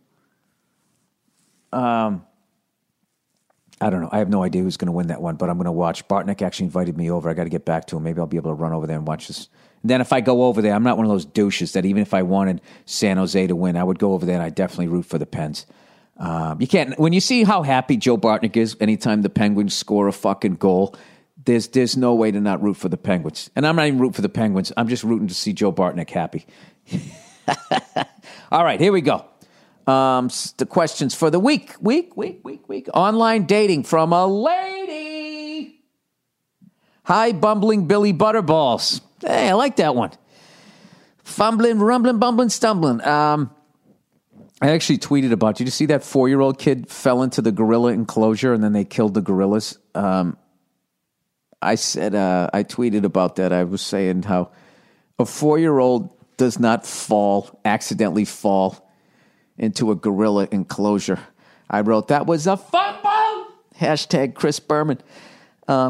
Um, I don't know. I have no idea who's going to win that one, but I'm going to watch. Bartnick actually invited me over. I got to get back to him. Maybe I'll be able to run over there and watch this. And then if I go over there, I'm not one of those douches that even if I wanted San Jose to win, I would go over there and I'd definitely root for the Pens. Um, you can't, when you see how happy Joe Bartnick is anytime the Penguins score a fucking goal, There's there's no way to not root for the Penguins. And I'm not even rooting for the Penguins. I'm just rooting to see Joe Bartnick happy. All right, here we go. Um, the questions for the week. Week, week, week, week. Online dating from a lady. Hi, bumbling Billy Butterballs. Hey, I like that one. Fumbling, rumbling, bumbling, stumbling. Um, I actually tweeted about, did you see that four-year-old kid fell into the gorilla enclosure and then they killed the gorillas? Um, I said, uh, I tweeted about that. I was saying how a four-year-old does not fall, accidentally fall into a gorilla enclosure. I wrote, that was a fumble! Hashtag Chris Berman. Uh,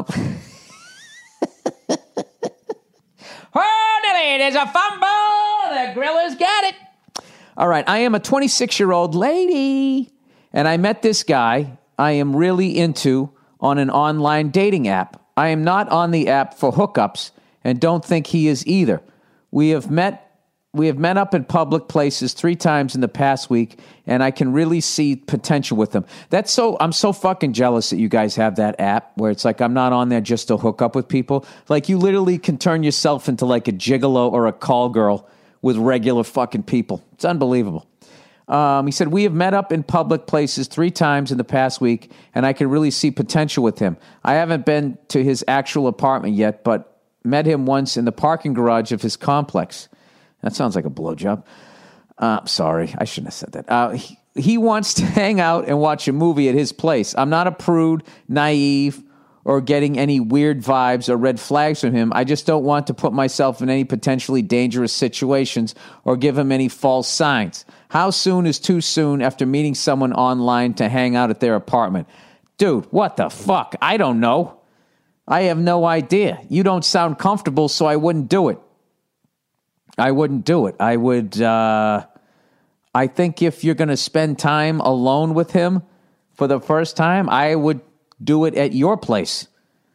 oh, there's a fumble! The gorilla's got it! All right, I am a twenty-six-year-old lady, and I met this guy I am really into on an online dating app. I am not on the app for hookups and don't think he is either. We have met we have met up in public places three times in the past week, and I can really see potential with him. That's so I'm so fucking jealous that you guys have that app where it's like I'm not on there just to hook up with people. Like you literally can turn yourself into like a gigolo or a call girl with regular fucking people. It's unbelievable. Um, he said, we have met up in public places three times in the past week, and I can really see potential with him. I haven't been to his actual apartment yet, but met him once in the parking garage of his complex. That sounds like a blowjob. Uh, sorry, I shouldn't have said that. Uh, he, he wants to hang out and watch a movie at his place. I'm not a prude, naive, or getting any weird vibes or red flags from him. I just don't want to put myself in any potentially dangerous situations or give him any false signs. How soon is too soon after meeting someone online to hang out at their apartment? Dude, what the fuck? I don't know. I have no idea. You don't sound comfortable, so I wouldn't do it. I wouldn't do it. I would, uh, I think if you're going to spend time alone with him for the first time, I would do it at your place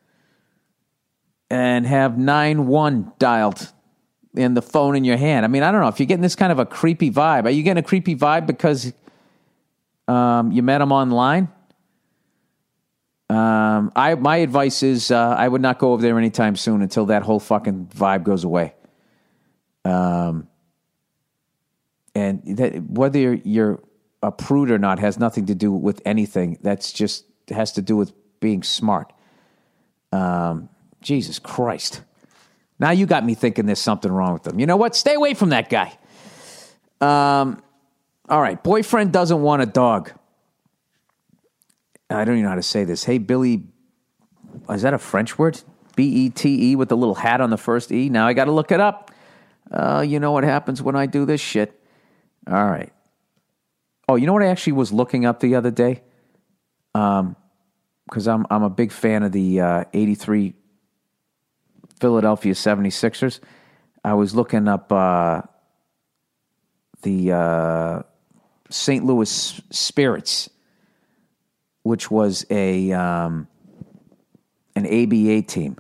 and have nine one dialed in the phone in your hand. I mean, I don't know. If you're getting this kind of a creepy vibe, are you getting a creepy vibe because um, you met him online? Um, I my advice is uh, I would not go over there anytime soon until that whole fucking vibe goes away. Um, and that, whether you're, you're a prude or not has nothing to do with anything. That's just has to do with being smart. Um, Jesus Christ. Now you got me thinking there's something wrong with them. You know what? Stay away from that guy. Um, all right. Boyfriend doesn't want a dog. I don't even know how to say this. Hey, Billy. Is that a French word? B E T E with the little hat on the first E. Now I got to look it up. Uh, you know what happens when I do this shit. All right. Oh, you know what I actually was looking up the other day? Um, because I'm I'm a big fan of the uh, eighty-three Philadelphia seventy-sixers. I was looking up uh, the uh, Saint Louis Spirits, which was a um, an A B A team.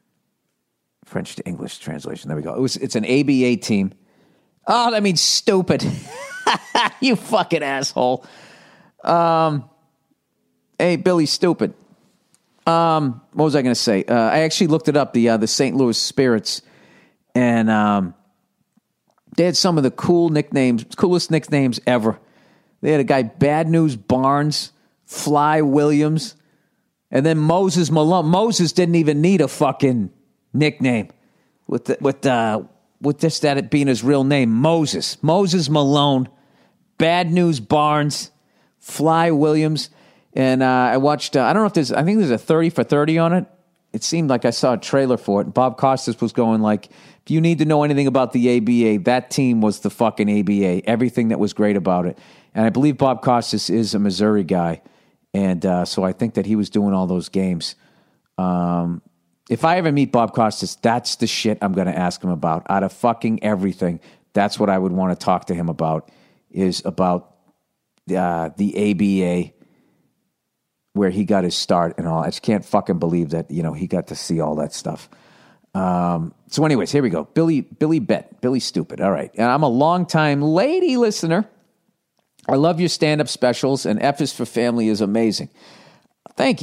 French to English translation. There we go. It was it's an A B A team. Oh, that means stupid. You fucking asshole. Um. Hey, Billy, stupid. Um, what was I going to say? Uh, I actually looked it up, the uh, the Saint Louis Spirits, and um, they had some of the cool nicknames, coolest nicknames ever. They had a guy, Bad News Barnes, Fly Williams, and then Moses Malone. Moses didn't even need a fucking nickname with the, with uh, with just that it being his real name, Moses. Moses Malone, Bad News Barnes, Fly Williams. And uh, I watched, uh, I don't know if there's, I think there's a thirty for thirty on it. It seemed like I saw a trailer for it. And Bob Costas was going like, if you need to know anything about the A B A, that team was the fucking A B A. Everything that was great about it. And I believe Bob Costas is a Missouri guy. And uh, so I think that he was doing all those games. Um, if I ever meet Bob Costas, that's the shit I'm going to ask him about. Out of fucking everything, that's what I would want to talk to him about, is about uh, the A B A, where he got his start and all. I just can't fucking believe that, you know, he got to see all that stuff. Um, so anyways, here we go. Billy, Billy Bet, Billy Stupid. All right. And I'm a longtime lady listener. I love your stand-up specials, and F is for Family is amazing. Thank you.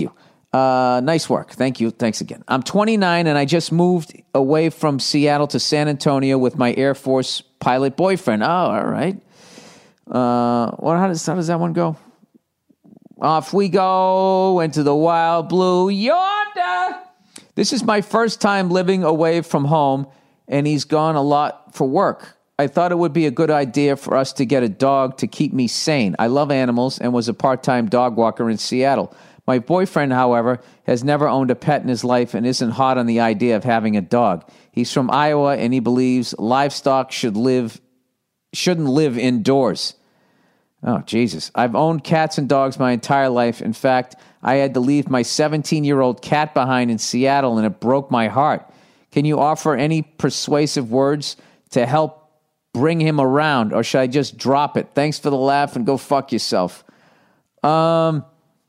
Uh, nice work. Thank you. Thanks again. I'm twenty-nine and I just moved away from Seattle to San Antonio with my Air Force pilot boyfriend. Oh, all right. Uh, what? How does how does that one go? Off we go into the wild blue yonder. This is my first time living away from home, and he's gone a lot for work. I thought it would be a good idea for us to get a dog to keep me sane. I love animals and was a part-time dog walker in Seattle. My boyfriend, however, has never owned a pet in his life and isn't hot on the idea of having a dog. He's from Iowa, and he believes livestock should live shouldn't live indoors. Oh, Jesus. I've owned cats and dogs my entire life. In fact, I had to leave my seventeen-year-old cat behind in Seattle, and it broke my heart. Can you offer any persuasive words to help bring him around, or should I just drop it? Thanks for the laugh, and go fuck yourself. Um,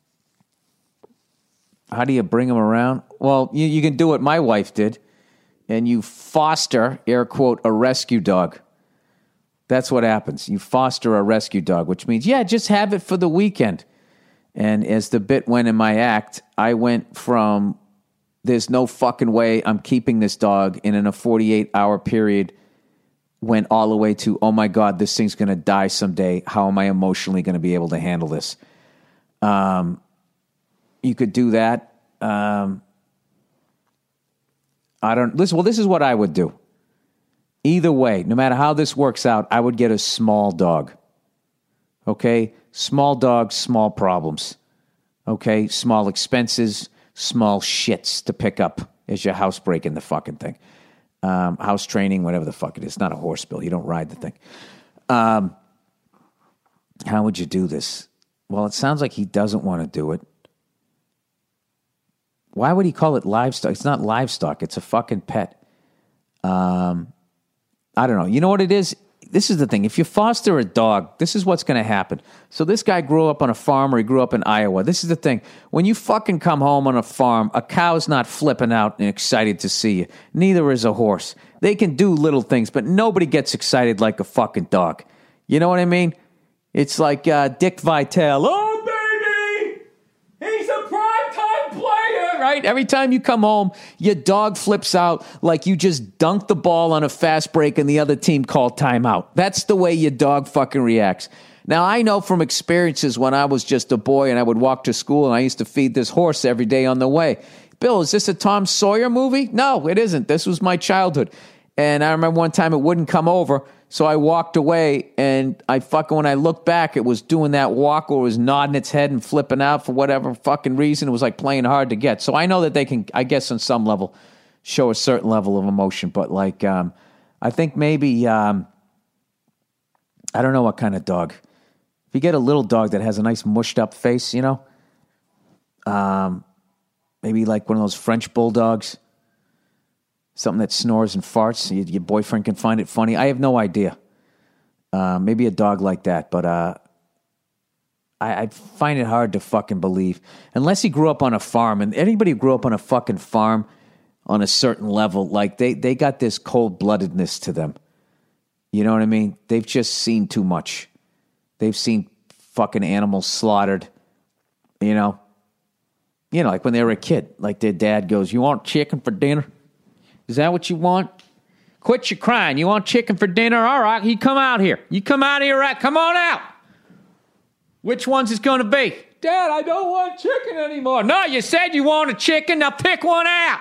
how do you bring him around? Well, you, you can do what my wife did, and you foster, air quote, a rescue dog. That's what happens. You foster a rescue dog, which means, yeah, just have it for the weekend. And as the bit went in my act, I went from, there's no fucking way I'm keeping this dog, and in a forty-eight hour period, went all the way to, oh my God, this thing's going to die someday. How am I emotionally going to be able to handle this? Um, you could do that. Um, I don't, listen, well, this is what I would do. Either way, no matter how this works out, I would get a small dog. Okay? Small dog, small problems. Okay? Small expenses, small shits to pick up as you're housebreaking the fucking thing. Um, house training, whatever the fuck it is. It's not a horse, Bill. You don't ride the thing. Um, how would you do this? Well, it sounds like he doesn't want to do it. Why would he call it livestock? It's not livestock. It's a fucking pet. Um... I don't know. You know what it is? This is the thing. If you foster a dog, this is what's going to happen. So this guy grew up on a farm, or he grew up in Iowa. This is the thing. When you fucking come home on a farm, a cow's not flipping out and excited to see you. Neither is a horse. They can do little things, but nobody gets excited like a fucking dog. You know what I mean? It's like uh, Dick Vitale. Oh, baby! He's a primetime player! Right? Every time you come home, your dog flips out like you just dunked the ball on a fast break and the other team called timeout. That's the way your dog fucking reacts. Now, I know from experiences when I was just a boy and I would walk to school and I used to feed this horse every day on the way. Bill, is this a Tom Sawyer movie? No, it isn't. This was my childhood. And I remember one time it wouldn't come over, so I walked away, and I fucking, when I looked back, it was doing that walk where it was nodding its head and flipping out for whatever fucking reason. It was like playing hard to get. So I know that they can, I guess on some level, show a certain level of emotion. But like, um, I think maybe, um, I don't know what kind of dog. If you get a little dog that has a nice mushed up face, you know, um, maybe like one of those French bulldogs. Something that snores and farts. Your, your boyfriend can find it funny. I have no idea. Uh, maybe a dog like that, but uh, I, I find it hard to fucking believe. Unless he grew up on a farm, and anybody who grew up on a fucking farm on a certain level, like they, they got this cold-bloodedness to them. You know what I mean? They've just seen too much. They've seen fucking animals slaughtered, you know? You know, like when they were a kid, like their dad goes, "You want chicken for dinner? Is that what you want? Quit your crying. You want chicken for dinner? All right, you come out here. You come out here, right? Come on out. Which one's it going to be? Dad, I don't want chicken anymore. No, you said you want a chicken. Now pick one out.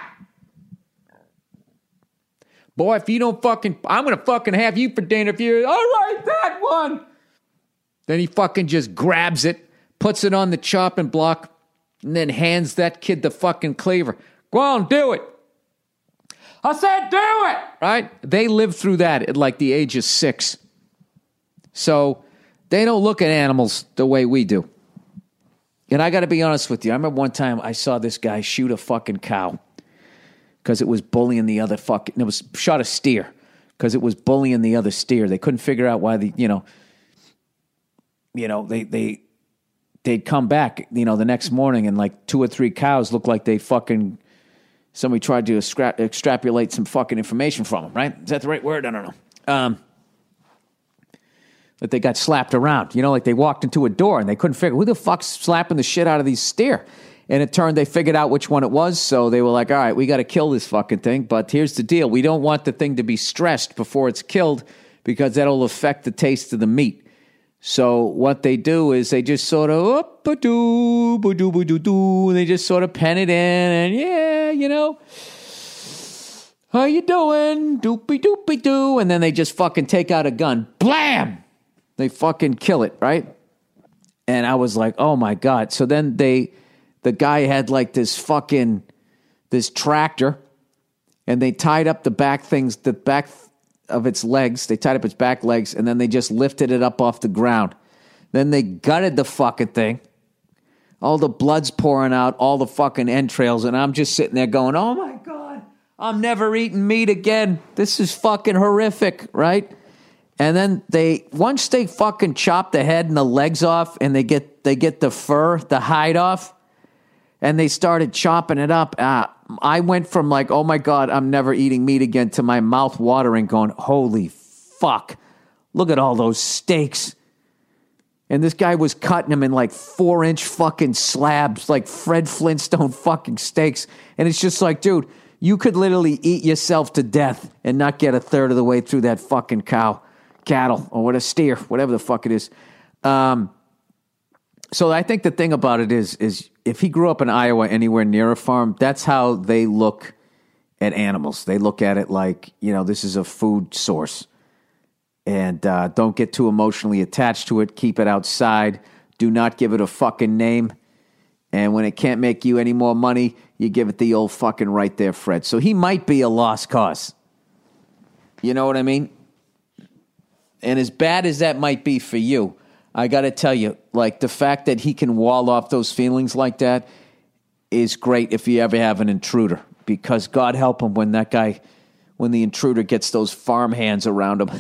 Boy, if you don't fucking, I'm going to fucking have you for dinner if you, all right, that one. Then he fucking just grabs it, puts it on the chopping block, and then hands that kid the fucking cleaver. Go on, do it. I said, do it! Right? They lived through that at like the age of six. So they don't look at animals the way we do. And I got to be honest with you. I remember one time I saw this guy shoot a fucking cow because it was bullying the other fucking, it was shot a steer because it was bullying the other steer. They couldn't figure out why the, you know, you know, they, they, they'd come back, you know, the next morning and like two or three cows looked like they fucking, somebody tried to extra- extrapolate some fucking information from them, right? Is that the right word? I don't know. Um, that they got slapped around. You know, like they walked into a door and they couldn't figure, who the fuck's slapping the shit out of these steer? And it turned, they figured out which one it was, so they were like, all right, we got to kill this fucking thing, but here's the deal. We don't want the thing to be stressed before it's killed because that'll affect the taste of the meat. So what they do is they just sort of, up ba doo ba doo ba doo doo, and they just sort of pen it in, and yeah, you know, how you doing? Doopy doopy doo. And then they just fucking take out a gun. Blam! They fucking kill it, right? And I was like, oh my God. So then they... The guy had like this fucking, this tractor, and they tied up the back things, the back of its legs. They tied up its back legs, and then they just lifted it up off the ground. Then they gutted the fucking thing. All the blood's pouring out, all the fucking entrails, and I'm just sitting there going, oh my God, I'm never eating meat again. This is fucking horrific, right? And then they, once they fucking chop the head and the legs off, and they get they get the fur, the hide off, and they started chopping it up. Uh, I went from like, oh my God, I'm never eating meat again, to my mouth watering, going, holy fuck, look at all those steaks. And this guy was cutting them in like four inch fucking slabs, like Fred Flintstone fucking steaks. And it's just like, dude, you could literally eat yourself to death and not get a third of the way through that fucking cow, cattle, or what, a steer, whatever the fuck it is. Um, So I think the thing about it is, is if he grew up in Iowa anywhere near a farm, that's how they look at animals. They look at it like, you know, this is a food source. And uh, don't get too emotionally attached to it. Keep it outside. Do not give it a fucking name. And when it can't make you any more money, you give it the old fucking right there, Fred. So he might be a lost cause. You know what I mean? And as bad as that might be for you, I got to tell you, like, the fact that he can wall off those feelings like that is great if you ever have an intruder, because God help him when that guy, when the intruder gets those farm hands around him.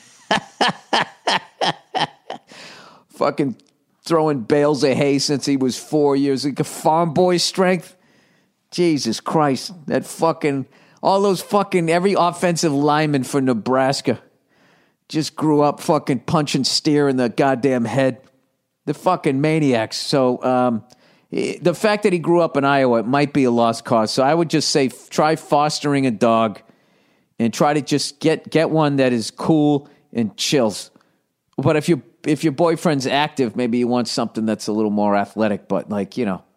Fucking throwing bales of hay since he was four years, like a farm boy strength. Jesus Christ, that fucking, all those fucking, every offensive lineman for Nebraska just grew up fucking punching steer in the goddamn head. The fucking maniacs. So um, the fact that he grew up in Iowa, it might be a lost cause. So I would just say f- try fostering a dog and try to just get get one that is cool and chills. But if you if your boyfriend's active, maybe you want something that's a little more athletic. But like, you know,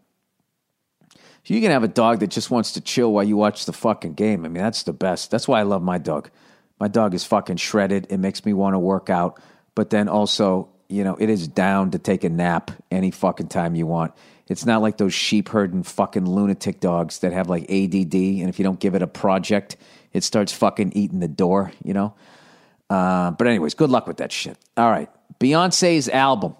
you can have a dog that just wants to chill while you watch the fucking game. I mean, that's the best. That's why I love my dog. My dog is fucking shredded. It makes me want to work out. But then also, you know, it is down to take a nap any fucking time you want. It's not like those sheep herding fucking lunatic dogs that have like A D D, and if you don't give it a project, it starts fucking eating the door, you know? Uh, but anyways, good luck with that shit. All right. Beyonce's album.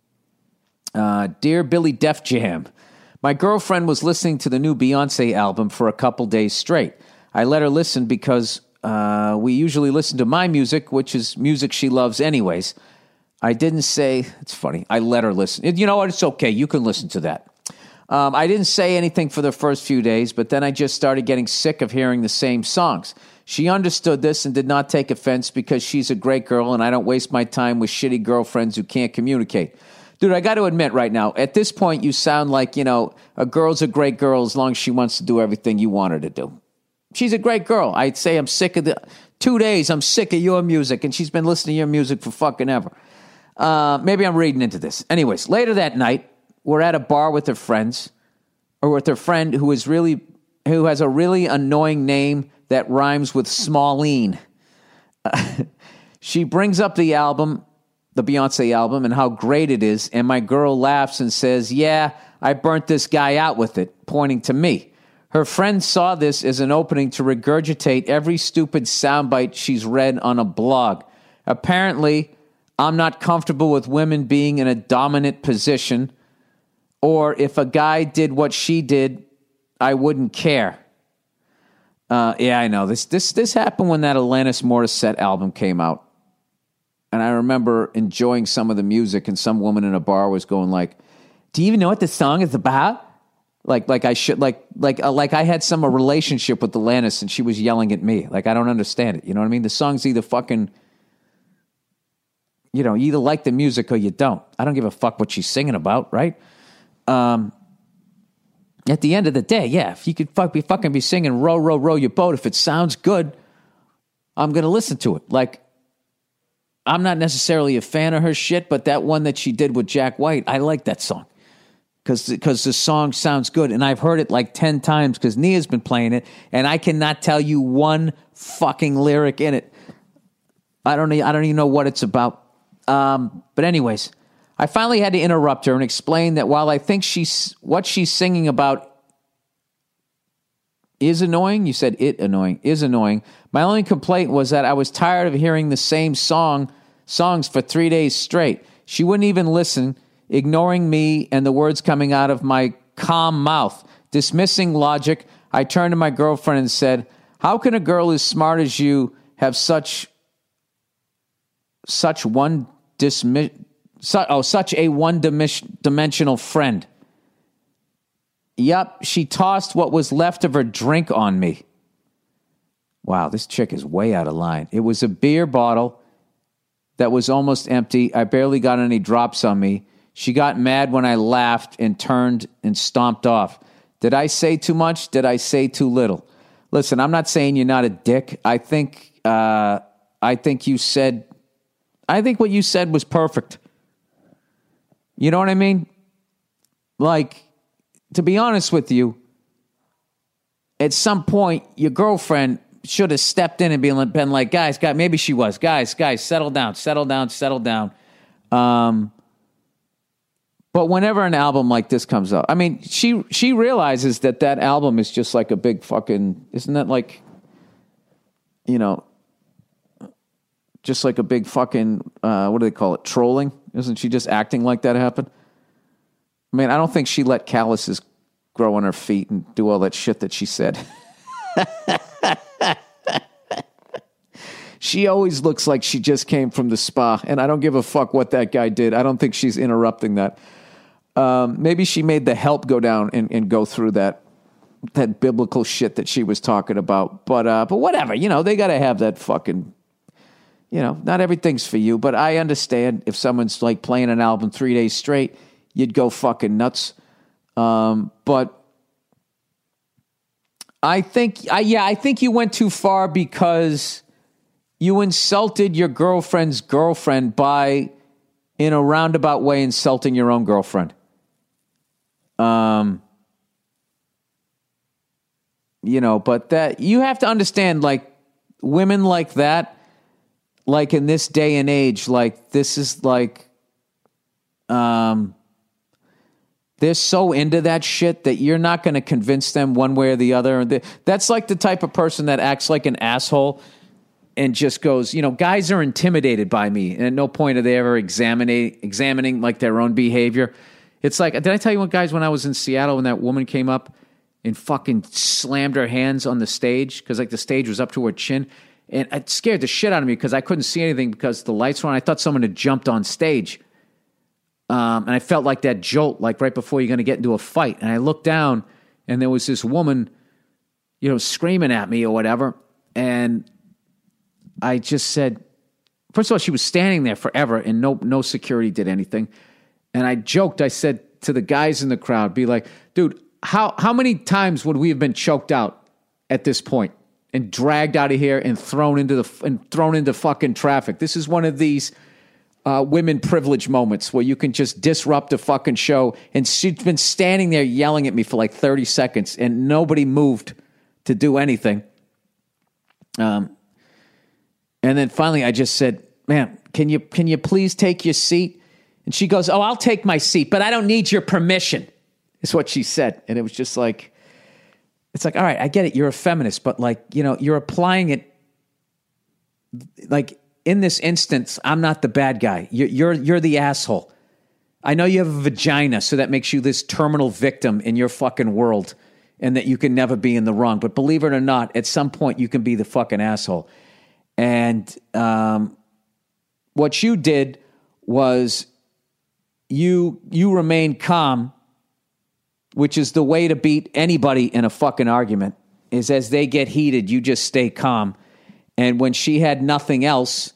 Uh, Dear Billy Def Jam. My girlfriend was listening to the new Beyonce album for a couple days straight. I let her listen because uh, we usually listen to my music, which is music she loves anyways. I didn't say, it's funny, I let her listen. You know what, it's okay, you can listen to that. Um, I didn't say anything for the first few days, but then I just started getting sick of hearing the same songs. She understood this and did not take offense because she's a great girl and I don't waste my time with shitty girlfriends who can't communicate. Dude, I got to admit right now, at this point you sound like, you know, a girl's a great girl as long as she wants to do everything you want her to do. She's a great girl. I'd say I'm sick of the, two days I'm sick of your music, and she's been listening to your music for fucking ever. Uh, maybe I'm reading into this. Anyways, later that night, we're at a bar with her friends, or with her friend who is really, who has a really annoying name that rhymes with Smalline. Uh, she brings up the album, the Beyonce album, and how great it is, and my girl laughs and says, yeah, I burnt this guy out with it, pointing to me. Her friend saw this as an opening to regurgitate every stupid soundbite she's read on a blog. Apparently, I'm not comfortable with women being in a dominant position, or if a guy did what she did, I wouldn't care. Uh, yeah, I know. This this this happened when that Alanis Morissette album came out. And I remember enjoying some of the music, and some woman in a bar was going like, do you even know what this song is about? Like, like I should, like, like, uh, like I had some a relationship with Alanis, and she was yelling at me. Like, I don't understand it. You know what I mean? The song's either fucking, you know, you either like the music or you don't. I don't give a fuck what she's singing about, right? Um, At the end of the day, yeah, if you could fuck, be fucking be singing row, row, row your boat, if it sounds good, I'm going to listen to it. Like, I'm not necessarily a fan of her shit, but that one that she did with Jack White, I like that song. Because because the song sounds good. And I've heard it like ten times because Nia's been playing it, and I cannot tell you one fucking lyric in it. I don't, I don't even know what it's about. Um, but anyways, I finally had to interrupt her and explain that while I think she's what she's singing about is annoying, you said it annoying, is annoying. My only complaint was that I was tired of hearing the same song songs for three days straight. She wouldn't even listen, ignoring me and the words coming out of my calm mouth. Dismissing logic, I turned to my girlfriend and said, how can a girl as smart as you have such such one dismi- su- oh, such a one-dimensional friend? Yup, she tossed what was left of her drink on me. Wow, this chick is way out of line. It was a beer bottle that was almost empty. I barely got any drops on me. She got mad when I laughed and turned and stomped off. Did I say too much? Did I say too little? Listen, I'm not saying you're not a dick. I think, uh, I think you said, I think what you said was perfect. You know what I mean? Like, to be honest with you, at some point, your girlfriend should have stepped in and been, been like, guys, guys, maybe she was, guys, guys, settle down, settle down, settle down. Um, but whenever an album like this comes out, I mean, she she realizes that that album is just like a big fucking, isn't that like, you know, just like a big fucking, uh, what do they call it, trolling? Isn't she just acting like that happened? I mean, I don't think she let calluses grow on her feet and do all that shit that she said. She always looks like she just came from the spa, and I don't give a fuck what that guy did. I don't think she's interrupting that. Um, maybe she made the help go down and, and go through that that biblical shit that she was talking about. But uh, but whatever, you know, they got to have that fucking, you know, not everything's for you. But I understand if someone's like playing an album three days straight, you'd go fucking nuts. Um, but I think, I, yeah, I think you went too far because you insulted your girlfriend's girlfriend by, in a roundabout way, insulting your own girlfriend. Um, you know, but that, you have to understand, like, women like that, like in this day and age, like, this is like, um, they're so into that shit that you're not going to convince them one way or the other. That's like the type of person that acts like an asshole and just goes, you know, guys are intimidated by me. And at no point are they ever examining, examining like their own behavior. It's like, did I tell you what, guys, when I was in Seattle, when that woman came up and fucking slammed her hands on the stage because like the stage was up to her chin. And it scared the shit out of me because I couldn't see anything because the lights were on. I thought someone had jumped on stage. Um, and I felt like that jolt, like right before you're going to get into a fight. And I looked down, and there was this woman, you know, screaming at me or whatever. And I just said, first of all, she was standing there forever, and no no security did anything. And I joked, I said to the guys in the crowd, be like, dude, how how many times would we have been choked out at this point and dragged out of here and thrown into the and thrown into fucking traffic? This is one of these Uh, women privilege moments where you can just disrupt a fucking show. And she's been standing there yelling at me for like thirty seconds and nobody moved to do anything. Um, and then finally I just said, man, can you, can you please take your seat? And she goes, oh, I'll take my seat, but I don't need your permission, is what she said. And it was just like, it's like, all right, I get it. You're a feminist, but like, you know, you're applying it like, in this instance, I'm not the bad guy. You're, you're you're the asshole. I know you have a vagina, so that makes you this terminal victim in your fucking world, and that you can never be in the wrong. But believe it or not, at some point you can be the fucking asshole. And um, what you did was you you remained calm, which is the way to beat anybody in a fucking argument. Is as they get heated, you just stay calm. And when she had nothing else,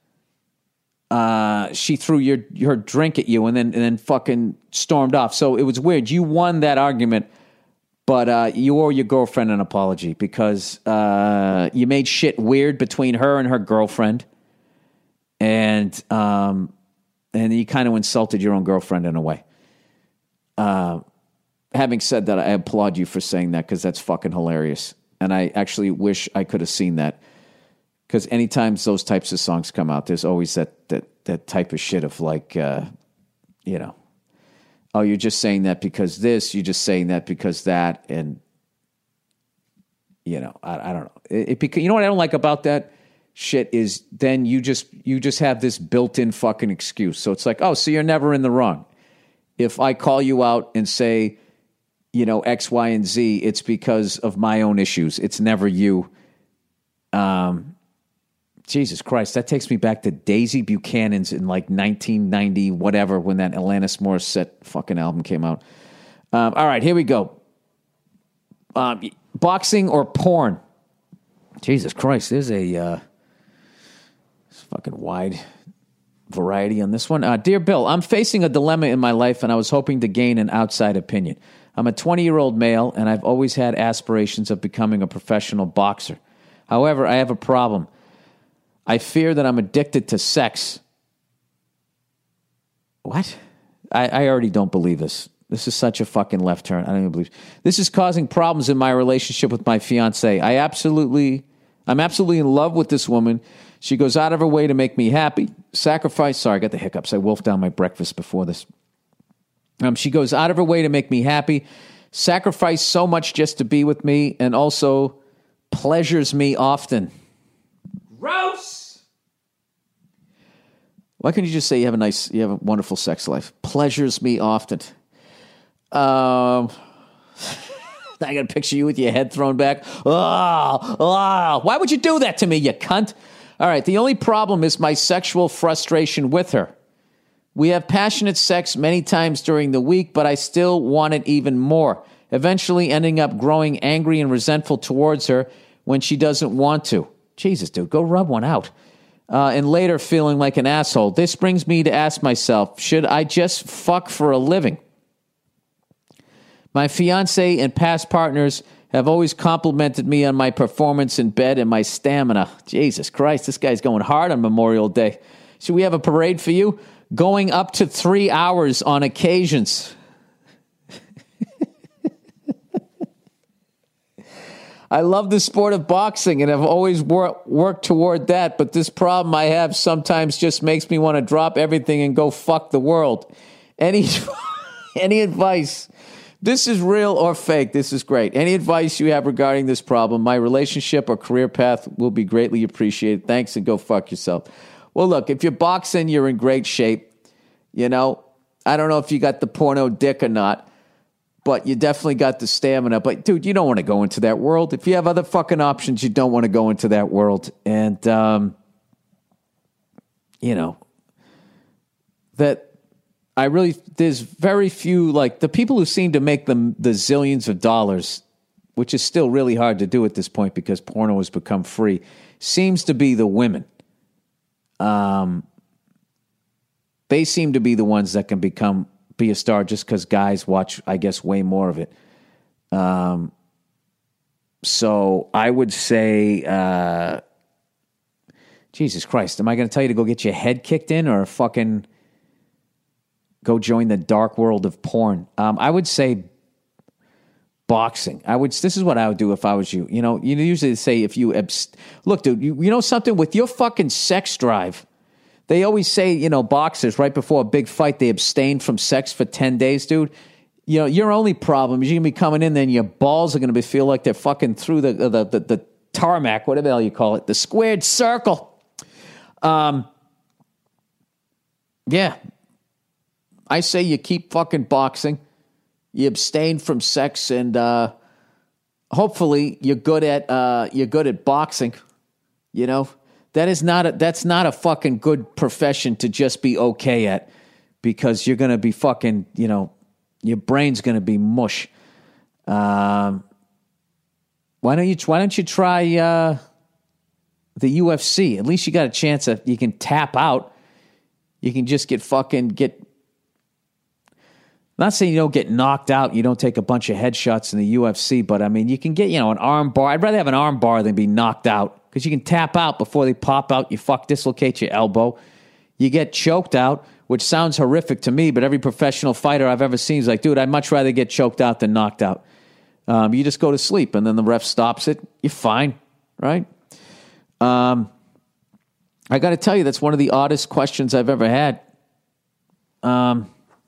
uh, she threw your her drink at you and then and then fucking stormed off. So it was weird. You won that argument, But uh, you owe your girlfriend an apology because uh, you made shit weird between her and her girlfriend. And um, and you kind of insulted your own girlfriend in a way. Uh, having said that, I applaud you for saying that because that's fucking hilarious. And I actually wish I could have seen that. Because anytime those types of songs come out, there's always that that that type of shit of like, uh, you know, oh, you're just saying that because this, you're just saying that because that, and you know, I, I don't know. It, it, you know what I don't like about that shit is then you just you just have this built-in fucking excuse. So it's like, oh, so you're never in the wrong. If I call you out and say, you know, X, Y, and Z, it's because of my own issues. It's never you. Um, Jesus Christ, that takes me back to Daisy Buchanan's in like nineteen ninety, whatever, when that Alanis Morissette fucking album came out. Um, all right, here we go. Um, boxing or porn? Jesus Christ, there's a uh, fucking wide variety on this one. Uh, Dear Bill, I'm facing a dilemma in my life, and I was hoping to gain an outside opinion. I'm a twenty-year-old male, and I've always had aspirations of becoming a professional boxer. However, I have a problem. I fear that I'm addicted to sex. What? I, I already don't believe this. This is such a fucking left turn. I don't even believe. This is causing problems in my relationship with my fiance. I absolutely, I'm absolutely in love with this woman. She goes out of her way to make me happy. Sacrifice. Sorry, I got the hiccups. I wolfed down my breakfast before this. Um, she goes out of her way to make me happy. Sacrifice so much just to be with me, and also pleasures me often. Gross. Why can't you just say you have a nice, you have a wonderful sex life? Pleasures me often. Um, I got to picture you with your head thrown back. Oh, oh, why would you do that to me, you cunt? All right, the only problem is my sexual frustration with her. We have passionate sex many times during the week, but I still want it even more, eventually ending up growing angry and resentful towards her when she doesn't want to. Jesus, dude, go rub one out. Uh, and later feeling like an asshole. This brings me to ask myself, should I just fuck for a living? My fiance and past partners have always complimented me on my performance in bed and my stamina. Jesus Christ, this guy's going hard on Memorial Day. Should we have a parade for you? Going up to three hours on occasions. I love the sport of boxing and have always wor- worked toward that, but this problem I have sometimes just makes me want to drop everything and go fuck the world. Any, any advice? This is real or fake. This is great. Any advice you have regarding this problem, my relationship or career path will be greatly appreciated. Thanks, and go fuck yourself. Well, look, if you're boxing, you're in great shape. You know, I don't know if you got the porno dick or not, but you definitely got the stamina. But, dude, you don't want to go into that world. If you have other fucking options, you don't want to go into that world. And, um, you know, that I really, there's very few, like, the people who seem to make the, the zillions of dollars, which is still really hard to do at this point because porno has become free, seems to be the women. Um, they seem to be the ones that can become be a star just because guys watch, I guess, way more of it. Um, so I would say, uh, Jesus Christ, am I going to tell you to go get your head kicked in or fucking go join the dark world of porn? Um, I would say boxing. I would. This is what I would do if I was you. You know, you usually say if you abst- look, dude. You, you know something with your fucking sex drive. They always say, you know, boxers right before a big fight they abstain from sex for ten days, dude. You know, your only problem is you're gonna be coming in, then your balls are gonna be feel like they're fucking through the the the, the tarmac, whatever the hell you call it, the squared circle. Um. Yeah, I say you keep fucking boxing. You abstain from sex, and uh, hopefully you're good at uh, you're good at boxing. You know, that is not a, that's not a fucking good profession to just be okay at, because you're gonna be fucking, you know, your brain's gonna be mush. Um, why don't you why don't you try uh, the U F C? At least you got a chance of you can tap out. You can just get fucking get. I'm not saying you don't get knocked out, you don't take a bunch of headshots in the U F C, but I mean, you can get, you know, an arm bar. I'd rather have an arm bar than be knocked out because you can tap out before they pop out. You fuck dislocate your elbow. You get choked out, which sounds horrific to me, but every professional fighter I've ever seen is like, dude, I'd much rather get choked out than knocked out. Um, you just go to sleep, and then the ref stops it. You're fine, right? Um, I got to tell you, that's one of the oddest questions I've ever had. Um,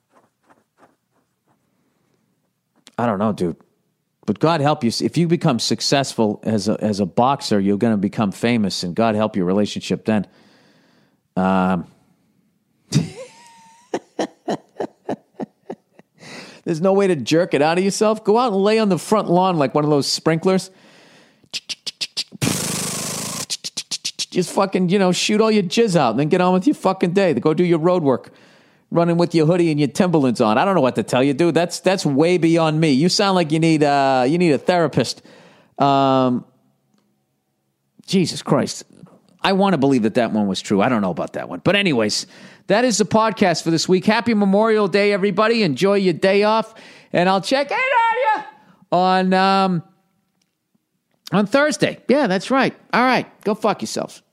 I don't know, dude. But God help you. If you become successful as a, as a boxer, you're going to become famous, and God help your relationship then. Um, there's no way to jerk it out of yourself. Go out and lay on the front lawn like one of those sprinklers. Just fucking, you know, shoot all your jizz out and then get on with your fucking day. Go do your road work. Running with your hoodie and your Timberlands on. I don't know what to tell you, dude. That's that's way beyond me. You sound like you need uh, you need a therapist. Um, Jesus Christ. I want to believe that that one was true. I don't know about that one. But anyways, that is the podcast for this week. Happy Memorial Day, everybody. Enjoy your day off. And I'll check in on you on, um, on Thursday. Yeah, that's right. All right. Go fuck yourselves.